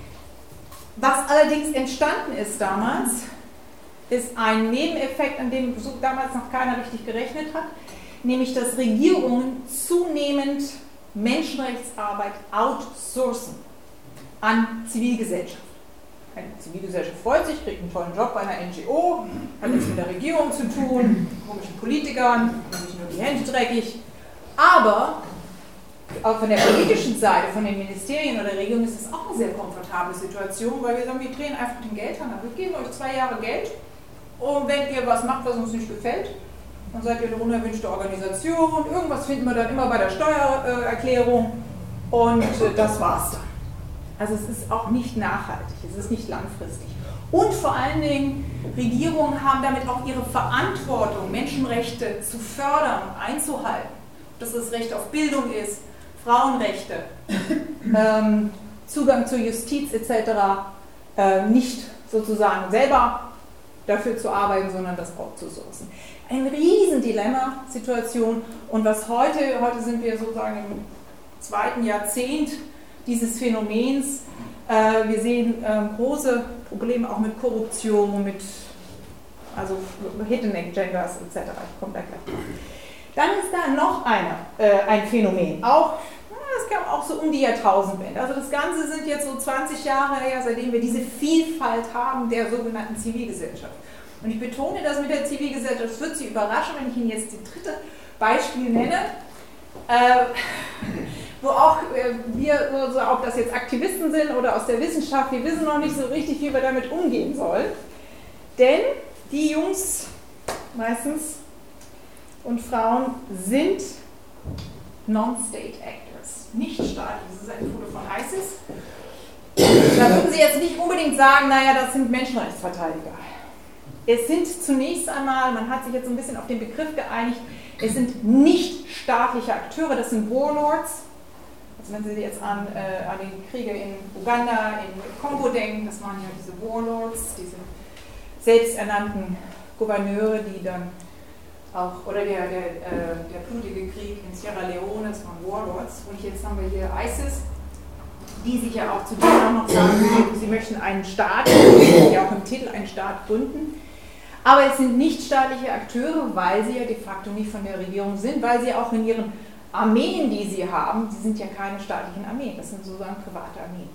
Was allerdings entstanden ist damals, ist ein Nebeneffekt, an dem so damals noch keiner richtig gerechnet hat, nämlich dass Regierungen zunehmend Menschenrechtsarbeit outsourcen an Zivilgesellschaft. Eine Zivilgesellschaft freut sich, kriegt einen tollen Job bei einer N G O, hat nichts mit der Regierung zu tun, komischen Politikern, machen sich nur die Hände dreckig. Aber auch von der politischen Seite, von den Ministerien oder Regierungen ist es auch eine sehr komfortable Situation, weil wir sagen, wir drehen einfach den Geldhahn ab. Wir geben euch zwei Jahre Geld und wenn ihr was macht, was uns nicht gefällt, dann seid ihr eine unerwünschte Organisation. Irgendwas finden wir dann immer bei der Steuererklärung und das war's dann. Also es ist auch nicht nachhaltig, es ist nicht langfristig. Und vor allen Dingen, Regierungen haben damit auch ihre Verantwortung, Menschenrechte zu fördern und einzuhalten. Ob das das Recht auf Bildung ist, Frauenrechte, ähm, Zugang zur Justiz et cetera, äh, nicht sozusagen selber dafür zu arbeiten, sondern das outzusourcen. Eine riesen Dilemma-Situation und was heute, heute sind wir sozusagen im zweiten Jahrzehnt dieses Phänomens. Äh, wir sehen äh, große Probleme auch mit Korruption, mit also Hidden Agendas et cetera. Ich komme da gleich drauf. Dann ist da noch eine, äh, ein Phänomen, auch, das kam auch so um die Jahrtausendwende. Also das Ganze sind jetzt so zwanzig Jahre her, seitdem wir diese Vielfalt haben der sogenannten Zivilgesellschaft. Und ich betone das mit der Zivilgesellschaft, es wird Sie überraschen, wenn ich Ihnen jetzt das dritte Beispiel nenne, äh, wo auch äh, wir, so, ob das jetzt Aktivisten sind oder aus der Wissenschaft, wir wissen noch nicht so richtig, wie wir damit umgehen sollen. Denn die Jungs meistens und Frauen sind Non-State Actors, nicht staatlich. Das ist ein Foto von ISIS. Da würden Sie jetzt nicht unbedingt sagen, naja, das sind Menschenrechtsverteidiger. Es sind zunächst einmal, man hat sich jetzt so ein bisschen auf den Begriff geeinigt, es sind nicht staatliche Akteure, das sind Warlords. Also wenn Sie jetzt an, äh, an den Kriege in Uganda, in Kongo denken, das waren ja diese Warlords, diese selbsternannten Gouverneure, die dann auch, oder der, der, äh, der blutige Krieg in Sierra Leone, das waren Warlords. Und jetzt haben wir hier ISIS, die sich ja auch zu denen auch noch sagen, sie möchten einen Staat, ja auch im Titel einen Staat gründen. Aber es sind nicht staatliche Akteure, weil sie ja de facto nicht von der Regierung sind, weil sie auch in ihren Armeen, die sie haben, sie sind ja keine staatlichen Armeen, das sind sozusagen private Armeen.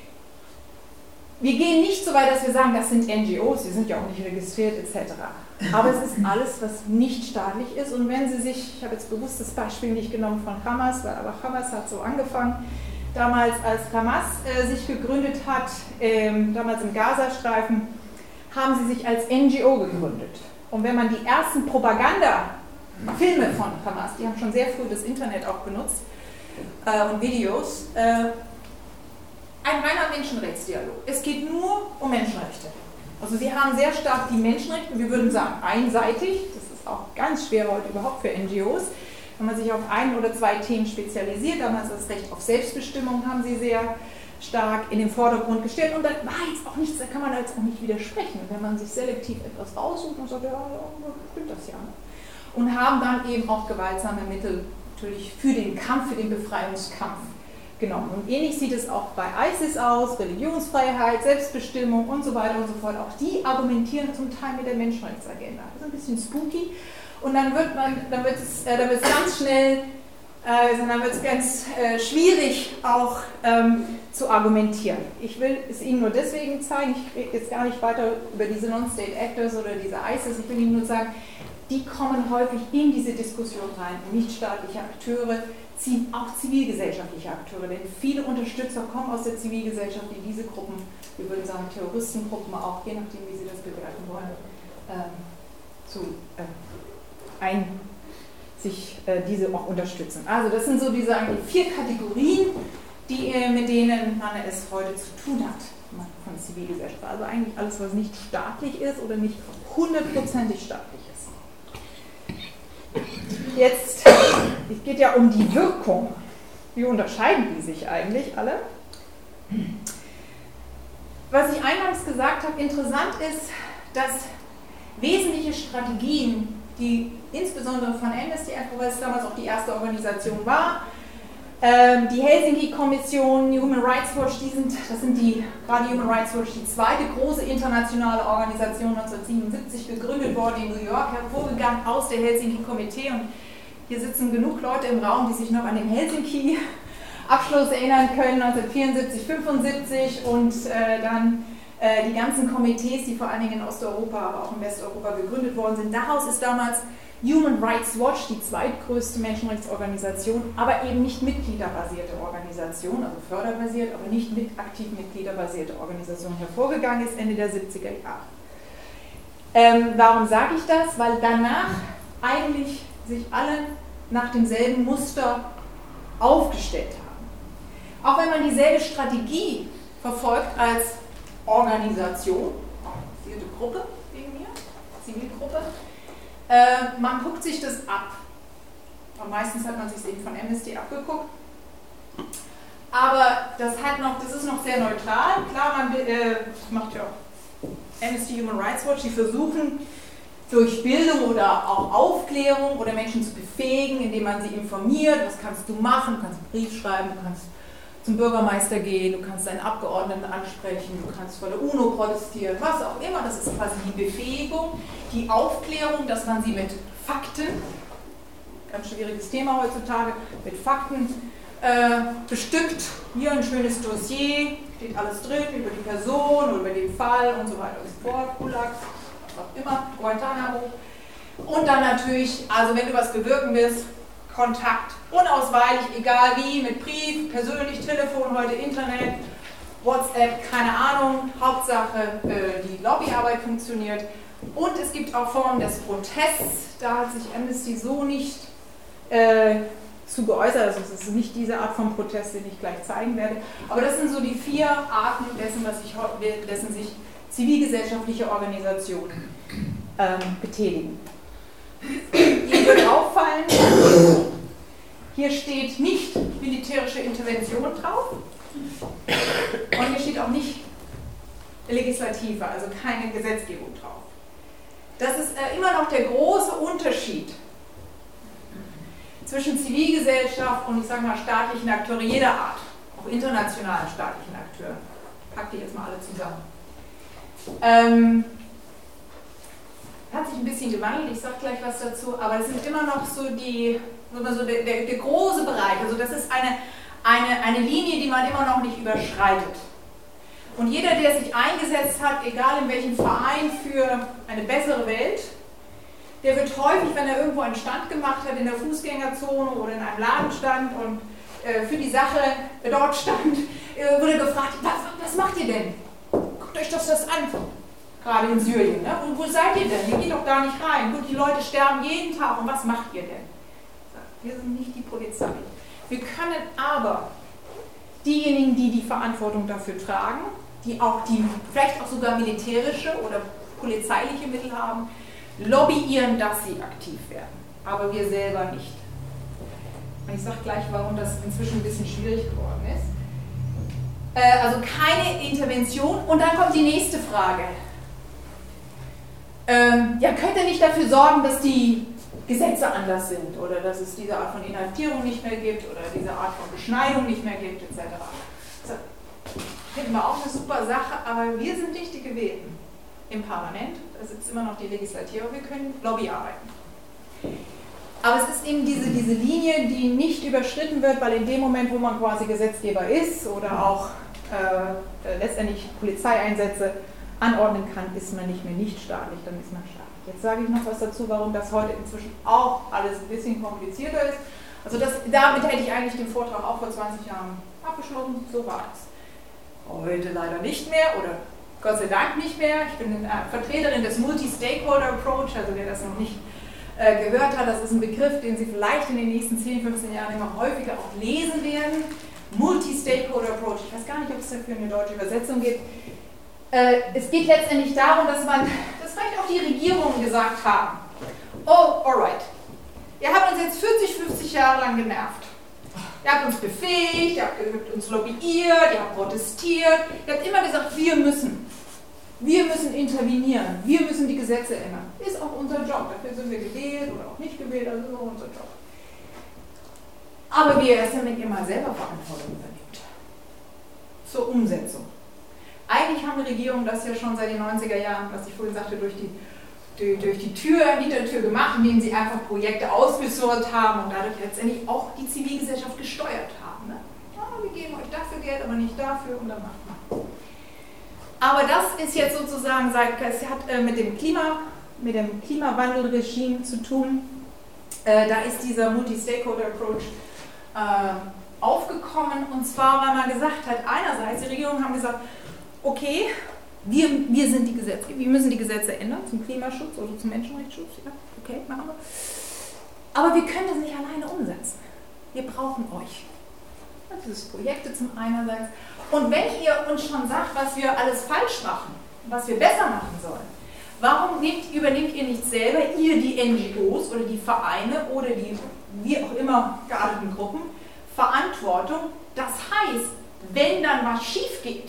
Wir gehen nicht so weit, dass wir sagen, das sind N G Os, die sind ja auch nicht registriert et cetera. Aber es ist alles, was nicht staatlich ist. Und wenn Sie sich, ich habe jetzt bewusst das Beispiel nicht genommen von Hamas, weil aber Hamas hat so angefangen, damals als Hamas äh, sich gegründet hat, ähm, damals im Gazastreifen, haben sie sich als N G O gegründet. Und wenn man die ersten Propaganda-Filme von Hamas, die haben schon sehr früh das Internet auch benutzt, äh, und Videos, äh, ein reiner Menschenrechtsdialog. Es geht nur um Menschenrechte. Also sie haben sehr stark die Menschenrechte, wir würden sagen einseitig, das ist auch ganz schwer heute überhaupt für N G Os, wenn man sich auf ein oder zwei Themen spezialisiert, damals das Recht auf Selbstbestimmung haben sie sehr stark in den Vordergrund gestellt und dann war jetzt auch nichts, da kann man jetzt auch nicht widersprechen, wenn man sich selektiv etwas raussucht und sagt, ja, ja, stimmt das ja. Und haben dann eben auch gewaltsame Mittel natürlich für den Kampf, für den Befreiungskampf genommen. Und ähnlich sieht es auch bei ISIS aus, Religionsfreiheit, Selbstbestimmung und so weiter und so fort. Auch die argumentieren zum Teil mit der Menschenrechtsagenda. Das ist ein bisschen spooky. Und dann wird man, dann wird es, äh, dann wird es ganz schnell, äh, dann wird es ganz äh, schwierig auch ähm, zu argumentieren. Ich will es Ihnen nur deswegen zeigen, ich rede jetzt gar nicht weiter über diese Non-State Actors oder diese ISIS, ich will Ihnen nur sagen, die kommen häufig in diese Diskussion rein. Nichtstaatliche Akteure, auch zivilgesellschaftliche Akteure, denn viele Unterstützer kommen aus der Zivilgesellschaft, die diese Gruppen, wir würden sagen Terroristengruppen auch, je nachdem wie sie das bewerten wollen, ähm, zu, äh, ein, sich äh, diese auch unterstützen. Also das sind so diese eigentlich vier Kategorien, die, äh, mit denen man es heute zu tun hat von Zivilgesellschaft. Also eigentlich alles, was nicht staatlich ist oder nicht hundertprozentig staatlich ist. Jetzt, es geht ja um die Wirkung. Wie unterscheiden die sich eigentlich alle? Was ich eingangs gesagt habe, interessant ist, dass wesentliche Strategien, die insbesondere von Amnesty, weil es damals auch die erste Organisation war, ähm, die Helsinki-Kommission, die Human Rights Watch, die sind, das sind die, gerade Human Rights Watch, die zweite große internationale Organisation neunzehnhundertsiebenundsiebzig gegründet worden in New York, hervorgegangen aus der Helsinki-Komitee. Und hier sitzen genug Leute im Raum, die sich noch an den Helsinki-Abschluss erinnern können, neunzehnhundertvierundsiebzig, fünfundsiebzig und äh, dann äh, die ganzen Komitees, die vor allen Dingen in Osteuropa, aber auch in Westeuropa gegründet worden sind. Daraus ist damals Human Rights Watch, die zweitgrößte Menschenrechtsorganisation, aber eben nicht mitgliederbasierte Organisation, also förderbasiert, aber nicht mit aktiv mitgliederbasierte Organisation hervorgegangen ist, Ende der siebziger Jahre. Ähm, warum sage ich das? Weil danach eigentlich sich alle nach demselben Muster aufgestellt haben. Auch wenn man dieselbe Strategie verfolgt als Organisation, organisierte Gruppe wegen mir, Zivilgruppe, äh, man guckt sich das ab. Und meistens hat man sich eben von Amnesty abgeguckt. Aber das, hat noch, das ist noch sehr neutral. Klar, man äh, macht ja Amnesty Human Rights Watch, die versuchen, durch Bildung oder auch Aufklärung oder Menschen zu befähigen, indem man sie informiert, was kannst du machen, du kannst einen Brief schreiben, du kannst zum Bürgermeister gehen, du kannst einen Abgeordneten ansprechen, du kannst vor der UNO protestieren, was auch immer, das ist quasi die Befähigung, die Aufklärung, dass man sie mit Fakten, ganz schwieriges Thema heutzutage, mit Fakten äh, bestückt, hier ein schönes Dossier, steht alles drin über die Person oder über den Fall und so weiter und so fort, Gulag, auch immer, Guantanamo. Und dann natürlich, also wenn du was bewirken willst, Kontakt, unausweichlich, egal wie, mit Brief, persönlich, Telefon, heute Internet, WhatsApp, keine Ahnung, Hauptsache äh, die Lobbyarbeit funktioniert. Und es gibt auch Formen des Protests, da hat sich Amnesty so nicht äh, zu geäußert, also es ist nicht diese Art von Protest, den ich gleich zeigen werde, aber das sind so die vier Arten dessen, was sich, dessen sich zivilgesellschaftliche Organisationen ähm, betätigen. Ihnen wird auffallen, hier steht nicht militärische Intervention drauf und hier steht auch nicht Legislative, also keine Gesetzgebung drauf. Das ist äh, immer noch der große Unterschied zwischen Zivilgesellschaft und, ich sage mal, staatlichen Akteuren jeder Art, auch internationalen staatlichen Akteuren. Ich packe die jetzt mal alle zusammen. Ähm, hat sich ein bisschen gewandelt, ich sage gleich was dazu, aber es sind immer noch so die, so der, der, der große Bereich, also das ist eine, eine, eine Linie, die man immer noch nicht überschreitet. Und jeder, der sich eingesetzt hat, egal in welchem Verein, für eine bessere Welt, der wird häufig, wenn er irgendwo einen Stand gemacht hat, in der Fußgängerzone oder in einem Ladenstand und äh, für die Sache dort stand, äh, wurde gefragt, was, was macht ihr denn? Guckt euch doch das an, gerade in Syrien. Ne? Und wo seid ihr denn? Ihr geht doch gar nicht rein. Gut, die Leute sterben jeden Tag. Und was macht ihr denn? Wir sind nicht die Polizei. Wir können aber diejenigen, die die Verantwortung dafür tragen, die auch die, vielleicht auch sogar militärische oder polizeiliche Mittel haben, lobbyieren, dass sie aktiv werden. Aber wir selber nicht. Und ich sage gleich, warum das inzwischen ein bisschen schwierig geworden ist. Äh, also keine Intervention. Und dann kommt die nächste Frage. Ähm, ja, könnt ihr nicht dafür sorgen, dass die Gesetze anders sind oder dass es diese Art von Inhaftierung nicht mehr gibt oder diese Art von Beschneidung nicht mehr gibt, et cetera. So, finden wir auch eine super Sache, aber wir sind nicht die Gewählten im Parlament. Da sitzt immer noch die Legislative, wir können Lobby arbeiten. Aber es ist eben diese, diese Linie, die nicht überschritten wird, weil in dem Moment, wo man quasi Gesetzgeber ist oder auch äh, letztendlich Polizeieinsätze anordnen kann, ist man nicht mehr nicht staatlich, dann ist man staatlich. Jetzt sage ich noch was dazu, warum das heute inzwischen auch alles ein bisschen komplizierter ist. Also das, damit hätte ich eigentlich den Vortrag auch vor zwanzig Jahren abgeschlossen, so war es. Heute leider nicht mehr oder Gott sei Dank nicht mehr. Ich bin äh, Vertreterin des Multi-Stakeholder Approach, also wer das noch nicht äh, gehört hat, das ist ein Begriff, den Sie vielleicht in den nächsten zehn, fünfzehn Jahren immer häufiger auch lesen werden. Multi-Stakeholder Approach, ich weiß gar nicht, ob es dafür eine deutsche Übersetzung gibt. Äh, es geht letztendlich darum, dass man, dass vielleicht auch die Regierungen gesagt haben, oh, alright, ihr habt uns jetzt vierzig, fünfzig Jahre lang genervt. Ihr habt uns befähigt, ihr habt uns lobbyiert, ihr habt protestiert, ihr habt immer gesagt, wir müssen. Wir müssen intervenieren, wir müssen die Gesetze ändern. Ist auch unser Job, dafür sind wir gewählt oder auch nicht gewählt, also ist auch unser Job. Aber wir erst damit ihr mal selber Verantwortung übernimmt. Zur Umsetzung. Eigentlich haben die Regierungen das ja schon seit den neunziger Jahren, was ich vorhin sagte, durch die, durch, durch die Tür, Hintertür gemacht, indem sie einfach Projekte ausgesorgt haben und dadurch letztendlich auch die Zivilgesellschaft gesteuert haben. Ne? Ja, wir geben euch dafür Geld, aber nicht dafür und dann macht man. Aber das ist jetzt sozusagen, es hat äh, mit dem Klima, mit dem Klimawandelregime zu tun. Äh, da ist dieser Multi-Stakeholder-Approach äh, aufgekommen und zwar, weil man gesagt hat, einerseits, die Regierungen haben gesagt, okay, wir, wir sind die Gesetze, wir müssen die Gesetze ändern zum Klimaschutz oder zum Menschenrechtsschutz, ja, okay, machen wir. Aber wir können das nicht alleine umsetzen. Wir brauchen euch. Das ist Projekte zum einerseits. Und wenn ihr uns schon sagt, was wir alles falsch machen, was wir besser machen sollen, warum nehmt, übernehmt ihr nicht selber, ihr die N G Os oder die Vereine oder die wie auch immer gearteten Gruppen, Verantwortung? Das heißt, wenn dann was schief geht,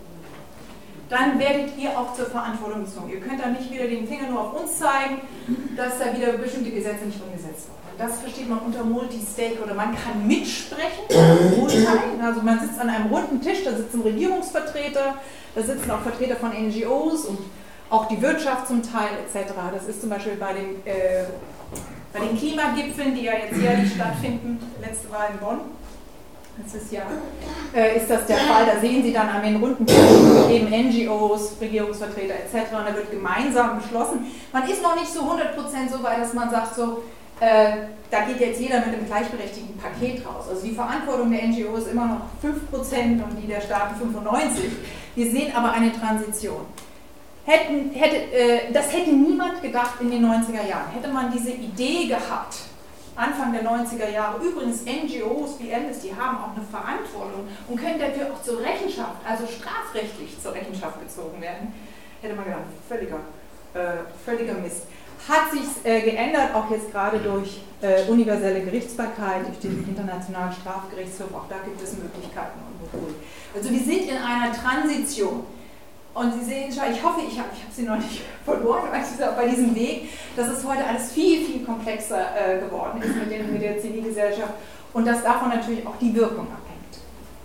dann werdet ihr auch zur Verantwortung gezogen. Ihr könnt dann nicht wieder den Finger nur auf uns zeigen, dass da wieder bestimmte Gesetze nicht umgesetzt wurden. Das versteht man unter Multi-Stakeholder. Man kann mitsprechen, also man sitzt an einem runden Tisch, da sitzen Regierungsvertreter, da sitzen auch Vertreter von N G Os und auch die Wirtschaft zum Teil et cetera. Das ist zum Beispiel bei den, äh, bei den Klimagipfeln, die ja jetzt jährlich stattfinden, letzte war in Bonn. Letztes Jahr äh, ist das der Fall, da sehen Sie dann an den runden Tischen eben N G Os, Regierungsvertreter et cetera. Und da wird gemeinsam beschlossen. Man ist noch nicht so hundert Prozent so weit, dass man sagt, so, äh, da geht jetzt jeder mit einem gleichberechtigten Paket raus. Also die Verantwortung der N G Os ist immer noch fünf Prozent und die der Staaten fünfundneunzig Prozent. Wir sehen aber eine Transition. Hätten, hätte, äh, das hätte niemand gedacht in den neunziger Jahren. Hätte man diese Idee gehabt, Anfang der neunziger Jahre, übrigens N G Os wie Amnesty haben auch eine Verantwortung und können dafür auch zur Rechenschaft, also strafrechtlich zur Rechenschaft gezogen werden, hätte man gedacht, völliger, äh, völliger Mist. Hat sich äh, geändert, auch jetzt gerade durch äh, universelle Gerichtsbarkeit, durch den Internationalen Strafgerichtshof, auch da gibt es Möglichkeiten und Modul. Also wir sind in einer Transition. Und Sie sehen schon, ich hoffe, ich habe ich hab Sie noch nicht verloren bei diesem Weg, dass es heute alles viel, viel komplexer äh, geworden ist mit, den, mit der Zivilgesellschaft und dass davon natürlich auch die Wirkung abhängt.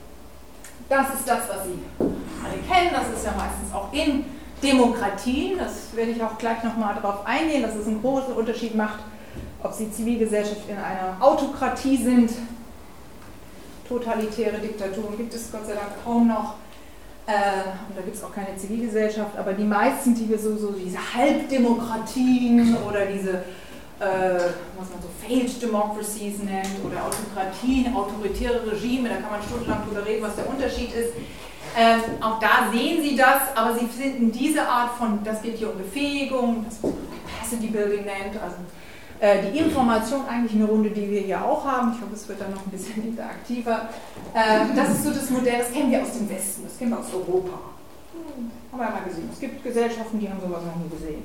Das ist das, was Sie alle kennen, das ist ja meistens auch in Demokratien, das werde ich auch gleich nochmal darauf eingehen, dass es einen großen Unterschied macht, ob Sie Zivilgesellschaft in einer Autokratie sind. Totalitäre Diktaturen gibt es Gott sei Dank kaum noch. Äh, und da gibt es auch keine Zivilgesellschaft, aber die meisten, die wir so, so diese Halbdemokratien oder diese äh, was man so Failed Democracies nennt oder Autokratien, autoritäre Regime, da kann man stundenlang drüber reden, was der Unterschied ist. Ähm, auch da sehen Sie das, aber Sie finden diese Art von, das geht hier um Befähigung, das man Capacity Building nennt, also äh, die Information, eigentlich eine Runde, die wir hier auch haben, ich hoffe, es wird dann noch ein bisschen interaktiver. Äh, das ist so das Modell, das kennen wir aus dem Westen, das kennen wir aus Europa. Hm, haben wir ja mal gesehen. Es gibt Gesellschaften, die haben sowas noch nie gesehen.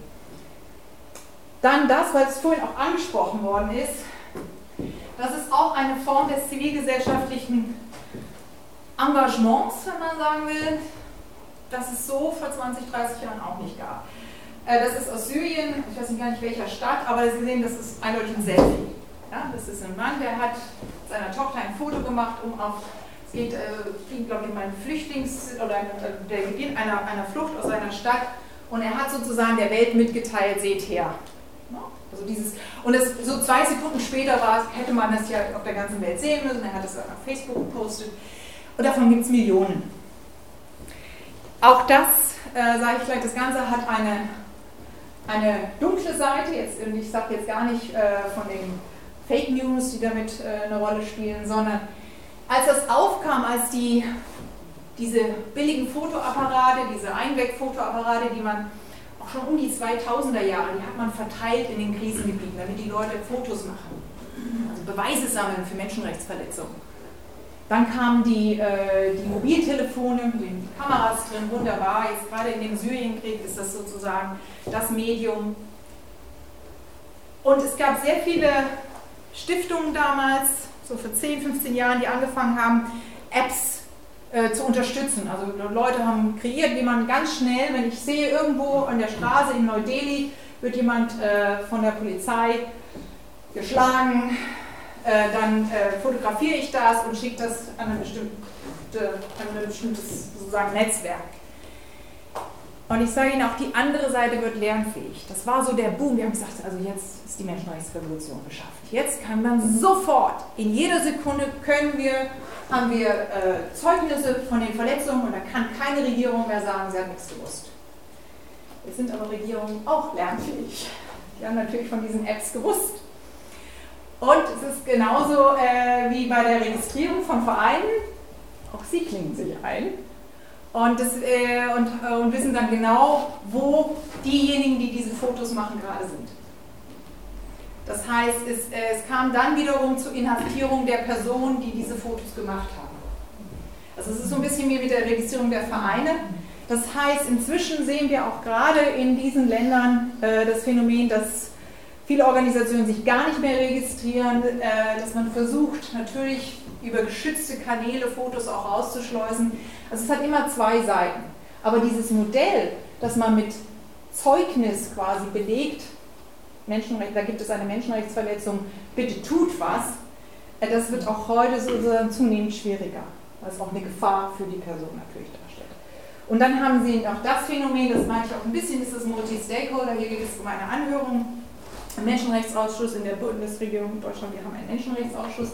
Dann das, weil es vorhin auch angesprochen worden ist, das ist auch eine Form des zivilgesellschaftlichen Engagements, wenn man sagen will, das es so vor zwanzig, dreißig Jahren auch nicht gab. Das ist aus Syrien, ich weiß nicht gar nicht welcher Stadt, aber Sie sehen, das ist eindeutig ein Selfie. Ja, das ist ein Mann, der hat seiner Tochter ein Foto gemacht, um auf, es geht, äh, glaube ich, um einen Flüchtlings- oder äh, der Beginn einer, einer Flucht aus seiner Stadt, und er hat sozusagen der Welt mitgeteilt, seht her. Ja, also dieses, und das, so zwei Sekunden später war, hätte man das ja auf der ganzen Welt sehen müssen, er hat es auf Facebook gepostet. Und davon gibt es Millionen. Auch das, äh, sage ich gleich, das Ganze hat eine, eine dunkle Seite. Jetzt, und ich sage jetzt gar nicht äh, von den Fake News, die damit äh, eine Rolle spielen, sondern als das aufkam, als die, diese billigen Fotoapparate, diese Einwegfotoapparate, die man auch schon um die zweitausender Jahre, die hat man verteilt in den Krisengebieten, damit die Leute Fotos machen, also Beweise sammeln für Menschenrechtsverletzungen. Dann kamen die, äh, die Mobiltelefone mit den Kameras drin, wunderbar. Jetzt gerade in dem Syrienkrieg ist das sozusagen das Medium. Und es gab sehr viele Stiftungen damals, so vor zehn, fünfzehn Jahren, die angefangen haben, Apps äh, zu unterstützen. Also Leute haben kreiert, wie man ganz schnell, wenn ich sehe, irgendwo an der Straße in Neu-Delhi wird jemand äh, von der Polizei geschlagen, Äh, dann äh, fotografiere ich das und schicke das an ein, bestimmte, an ein bestimmtes sozusagen Netzwerk. Und ich sage Ihnen auch, die andere Seite wird lernfähig. Das war so der Boom. Wir haben gesagt, also jetzt ist die Menschenrechtsrevolution geschafft. Jetzt kann man sofort, in jeder Sekunde können wir, haben wir äh, Zeugnisse von den Verletzungen, und da kann keine Regierung mehr sagen, sie hat nichts gewusst. Jetzt sind aber Regierungen auch lernfähig. Die haben natürlich von diesen Apps gewusst. Und es ist genauso äh, wie bei der Registrierung von Vereinen, auch sie klingen sich ein und, das, äh, und, äh, und wissen dann genau, wo diejenigen, die diese Fotos machen, gerade sind. Das heißt, es, äh, es kam dann wiederum zur Inhaftierung der Personen, die diese Fotos gemacht haben. Also es ist so ein bisschen wie mit der Registrierung der Vereine. Das heißt, inzwischen sehen wir auch gerade in diesen Ländern äh, das Phänomen, dass viele Organisationen sich gar nicht mehr registrieren, äh, dass man versucht, natürlich über geschützte Kanäle Fotos auch rauszuschleusen. Also es hat immer zwei Seiten. Aber dieses Modell, dass man mit Zeugnis quasi belegt, Menschenrecht, da gibt es eine Menschenrechtsverletzung, bitte tut was, äh, das wird auch heute sozusagen zunehmend schwieriger, weil es auch eine Gefahr für die Person natürlich darstellt. Und dann haben Sie auch das Phänomen, das meine ich auch ein bisschen, ist das Multi-Stakeholder, hier geht es um eine Anhörung, ein Menschenrechtsausschuss in der Bundesregierung in Deutschland, wir haben einen Menschenrechtsausschuss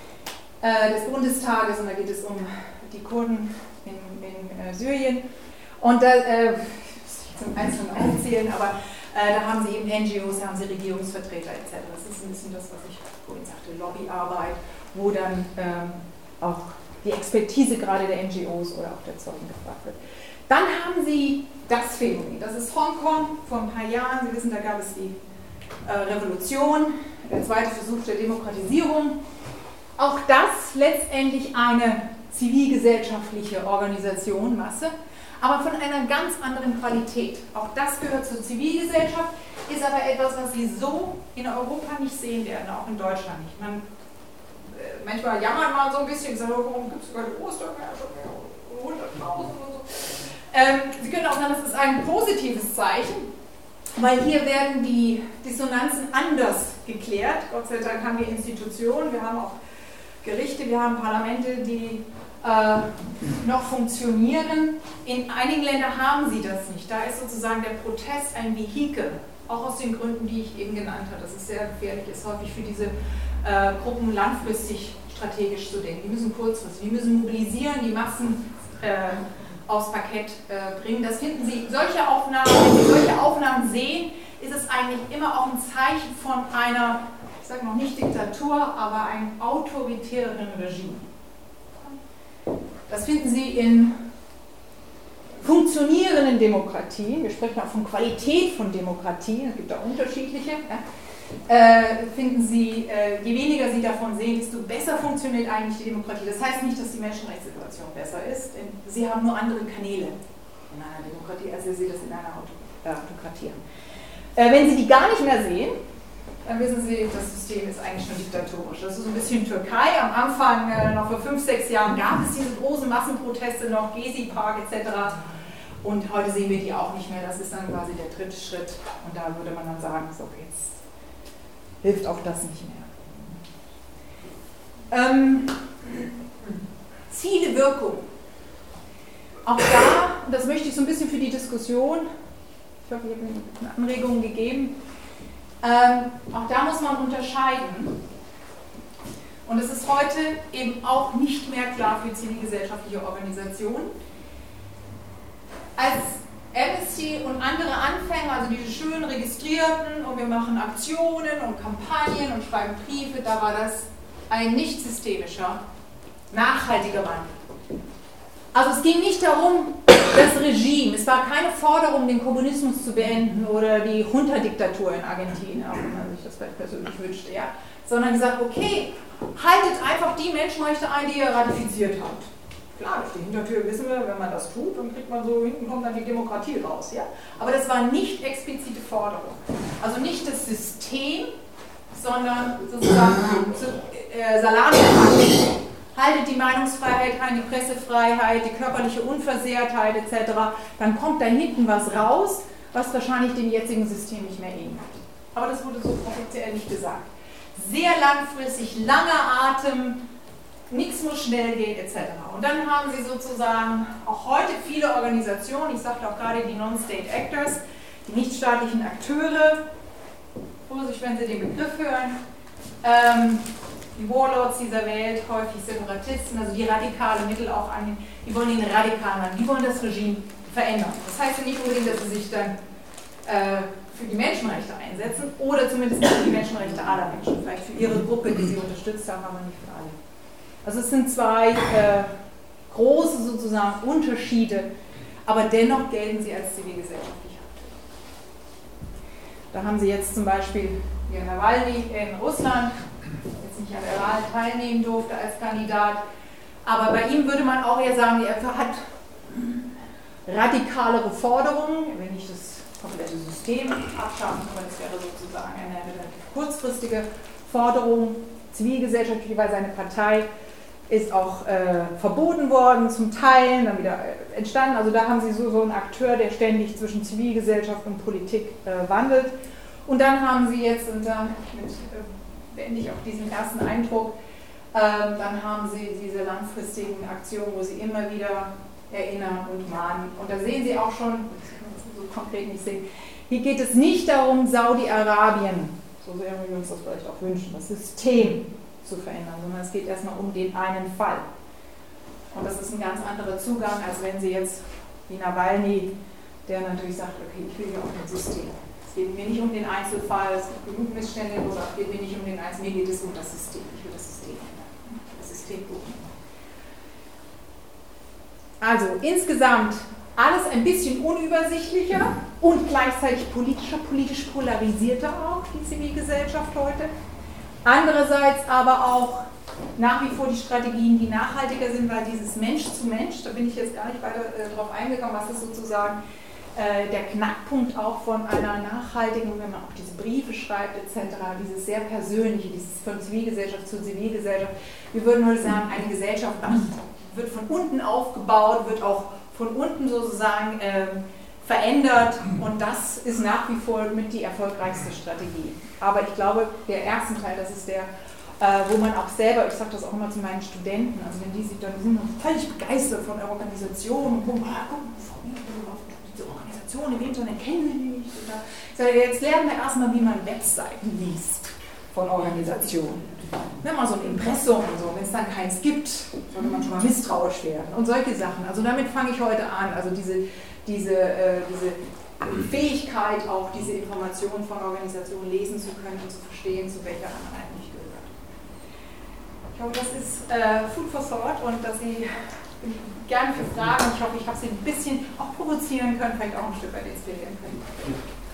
äh, des Bundestages, und da geht es um die Kurden in, in äh, Syrien. Und da, äh, muss ich zum Einzelnen aufzählen, aber äh, da haben Sie eben N G Os, da haben Sie Regierungsvertreter et cetera. Das ist ein bisschen das, was ich vorhin sagte, Lobbyarbeit, wo dann ähm, auch die Expertise gerade der N G Os oder auch der Zeugen gefragt wird. Dann haben Sie das Phänomen, das ist Hongkong vor ein paar Jahren, Sie wissen, da gab es die Revolution, der zweite Versuch der Demokratisierung. Auch das letztendlich eine zivilgesellschaftliche Organisation, Masse, aber von einer ganz anderen Qualität. Auch das gehört zur Zivilgesellschaft, ist aber etwas, was Sie so in Europa nicht sehen werden, auch in Deutschland nicht. Man, äh, manchmal jammert man so ein bisschen, ich sage, warum gibt es keine Ostermärsche mehr, hunderttausend und so. Ähm, Sie können auch sagen, das ist ein positives Zeichen, weil hier werden die Dissonanzen anders geklärt. Gott sei Dank haben wir Institutionen, wir haben auch Gerichte, wir haben Parlamente, die äh, noch funktionieren. In einigen Ländern haben sie das nicht. Da ist sozusagen der Protest ein Vehikel, auch aus den Gründen, die ich eben genannt habe. Das ist sehr gefährlich, ist häufig für diese äh, Gruppen langfristig strategisch zu denken. Die müssen kurzfristig, die müssen mobilisieren, die Massen äh, aufs Parkett äh, bringen. Das finden Sie, solche Aufnahmen, wenn Sie solche Aufnahmen sehen, ist es eigentlich immer auch ein Zeichen von einer, ich sage noch nicht Diktatur, aber einem autoritären Regime. Das finden Sie in funktionierenden Demokratien, wir sprechen auch von Qualität von Demokratien, es gibt da unterschiedliche, ja, äh, finden Sie, äh, je weniger Sie davon sehen, desto besser funktioniert eigentlich die Demokratie. Das heißt nicht, dass die Menschenrechtssituation besser ist, denn Sie haben nur andere Kanäle in einer Demokratie, als Sie das in einer Autokratie haben. Äh, wenn Sie die gar nicht mehr sehen, dann wissen Sie, das System ist eigentlich schon diktatorisch. Das ist so ein bisschen Türkei. Am Anfang, äh, noch vor fünf, sechs Jahren, gab es diese großen Massenproteste noch, Gezi-Park et cetera. Und heute sehen wir die auch nicht mehr. Das ist dann quasi der dritte Schritt. Und da würde man dann sagen, so, jetzt hilft auch das nicht mehr. Ähm, Ziele, Wirkung. Auch da, das möchte ich so ein bisschen für die Diskussion, ich hoffe, ich habe Ihnen Anregungen gegeben, ähm, auch da muss man unterscheiden. Und es ist heute eben auch nicht mehr klar für zivilgesellschaftliche Organisationen. Als Amnesty und andere Anfänger, also diese schön registrierten und wir machen Aktionen und Kampagnen und schreiben Briefe, da war das ein nicht systemischer, nachhaltiger Wandel. Also es ging nicht darum, das Regime, es war keine Forderung, den Kommunismus zu beenden oder die Junta-Diktatur in Argentinien, auch wenn man sich das vielleicht persönlich wünschte, ja, sondern gesagt, okay, haltet einfach die Menschenrechte ein, die ihr ratifiziert habt. Klar, durch die Hintertür wissen wir, wenn man das tut, dann kriegt man so, hinten kommt dann die Demokratie raus. Ja? Aber das war nicht explizite Forderung. Also nicht das System, sondern sozusagen äh, Salamitaktik. Haltet die Meinungsfreiheit ein, die Pressefreiheit, die körperliche Unversehrtheit et cetera. Dann kommt da hinten was raus, was wahrscheinlich dem jetzigen System nicht mehr ähnelt. Aber das wurde so offiziell nicht gesagt. Sehr langfristig, langer Atem, nichts muss schnell gehen et cetera. Und dann haben Sie sozusagen auch heute viele Organisationen, ich sagte auch gerade die Non-State Actors, die nichtstaatlichen Akteure, Vorsicht, wenn Sie den Begriff hören, ähm, die Warlords dieser Welt, häufig Separatisten, also die radikale Mittel auch an, die wollen den radikalen Mann, die wollen das Regime verändern. Das heißt ja nicht unbedingt, dass sie sich dann äh, für die Menschenrechte einsetzen oder zumindest für die Menschenrechte aller Menschen, vielleicht für ihre Gruppe, die sie unterstützt haben, aber nicht für alle. Also es sind zwei äh, große sozusagen Unterschiede, aber dennoch gelten sie als zivilgesellschaftliche Akteure. Da haben Sie jetzt zum Beispiel Herrn Nawalny in Russland, jetzt nicht an der Wahl teilnehmen durfte als Kandidat, aber bei ihm würde man auch eher sagen, er hat radikalere Forderungen, wenn nicht das komplette System abschaffen, aber das wäre sozusagen eine relativ kurzfristige Forderung, zivilgesellschaftlich, weil seine Partei ist auch äh, verboten worden zum Teilen, dann wieder äh, entstanden. Also da haben Sie so, so einen Akteur, der ständig zwischen Zivilgesellschaft und Politik äh, wandelt. Und dann haben Sie jetzt, und damit äh, beende ich auch diesen ersten Eindruck, äh, dann haben Sie diese langfristigen Aktionen, wo Sie immer wieder erinnern und mahnen. Und da sehen Sie auch schon, das kann man so konkret nicht sehen, hier geht es nicht darum, Saudi-Arabien, so sehr wir uns das vielleicht auch wünschen, das System zu verändern, sondern es geht erstmal um den einen Fall. Und das ist ein ganz anderer Zugang, als wenn Sie jetzt wie Nawalny, der natürlich sagt, okay, ich will ja auch ein System. Es geht mir nicht um den Einzelfall, es gibt genug Missstände, oder es geht mir nicht um den Einzelfall, mir geht es um das System. Ich will das System ändern. Das System gucken. Also insgesamt alles ein bisschen unübersichtlicher und gleichzeitig politischer, politisch polarisierter auch, die Zivilgesellschaft heute. Andererseits aber auch nach wie vor die Strategien, die nachhaltiger sind, weil dieses Mensch zu Mensch, da bin ich jetzt gar nicht weiter äh, drauf eingegangen, was ist sozusagen äh, der Knackpunkt auch von einer nachhaltigen, wenn man auch diese Briefe schreibt et cetera, dieses sehr persönliche, dieses von Zivilgesellschaft zu Zivilgesellschaft. Wir würden heute sagen, eine Gesellschaft wird von unten aufgebaut, wird auch von unten sozusagen äh, verändert und das ist nach wie vor mit die erfolgreichste Strategie. Aber ich glaube, der erste Teil, das ist der, äh, wo man auch selber, ich sage das auch immer zu meinen Studenten, also wenn die sich dann, die sind noch völlig begeistert von der Organisation und gucken, ah, guck, diese Organisation im Internet kennen sie nicht. Oder, ich sage, jetzt lernen wir erstmal, wie man Webseiten liest von Organisationen. Wenn man so ein Impressum und so, wenn es dann keins gibt, sollte man schon mal misstrauisch werden und solche Sachen. Also damit fange ich heute an, also diese Diese, äh, diese Fähigkeit, auch diese Informationen von Organisationen lesen zu können und zu verstehen, zu welcher man eigentlich gehört. Ich hoffe, das ist äh, Food for Thought und dass Sie gerne für Fragen, ich hoffe, ich habe Sie ein bisschen auch provozieren können, vielleicht auch ein Stück weit inspirieren können.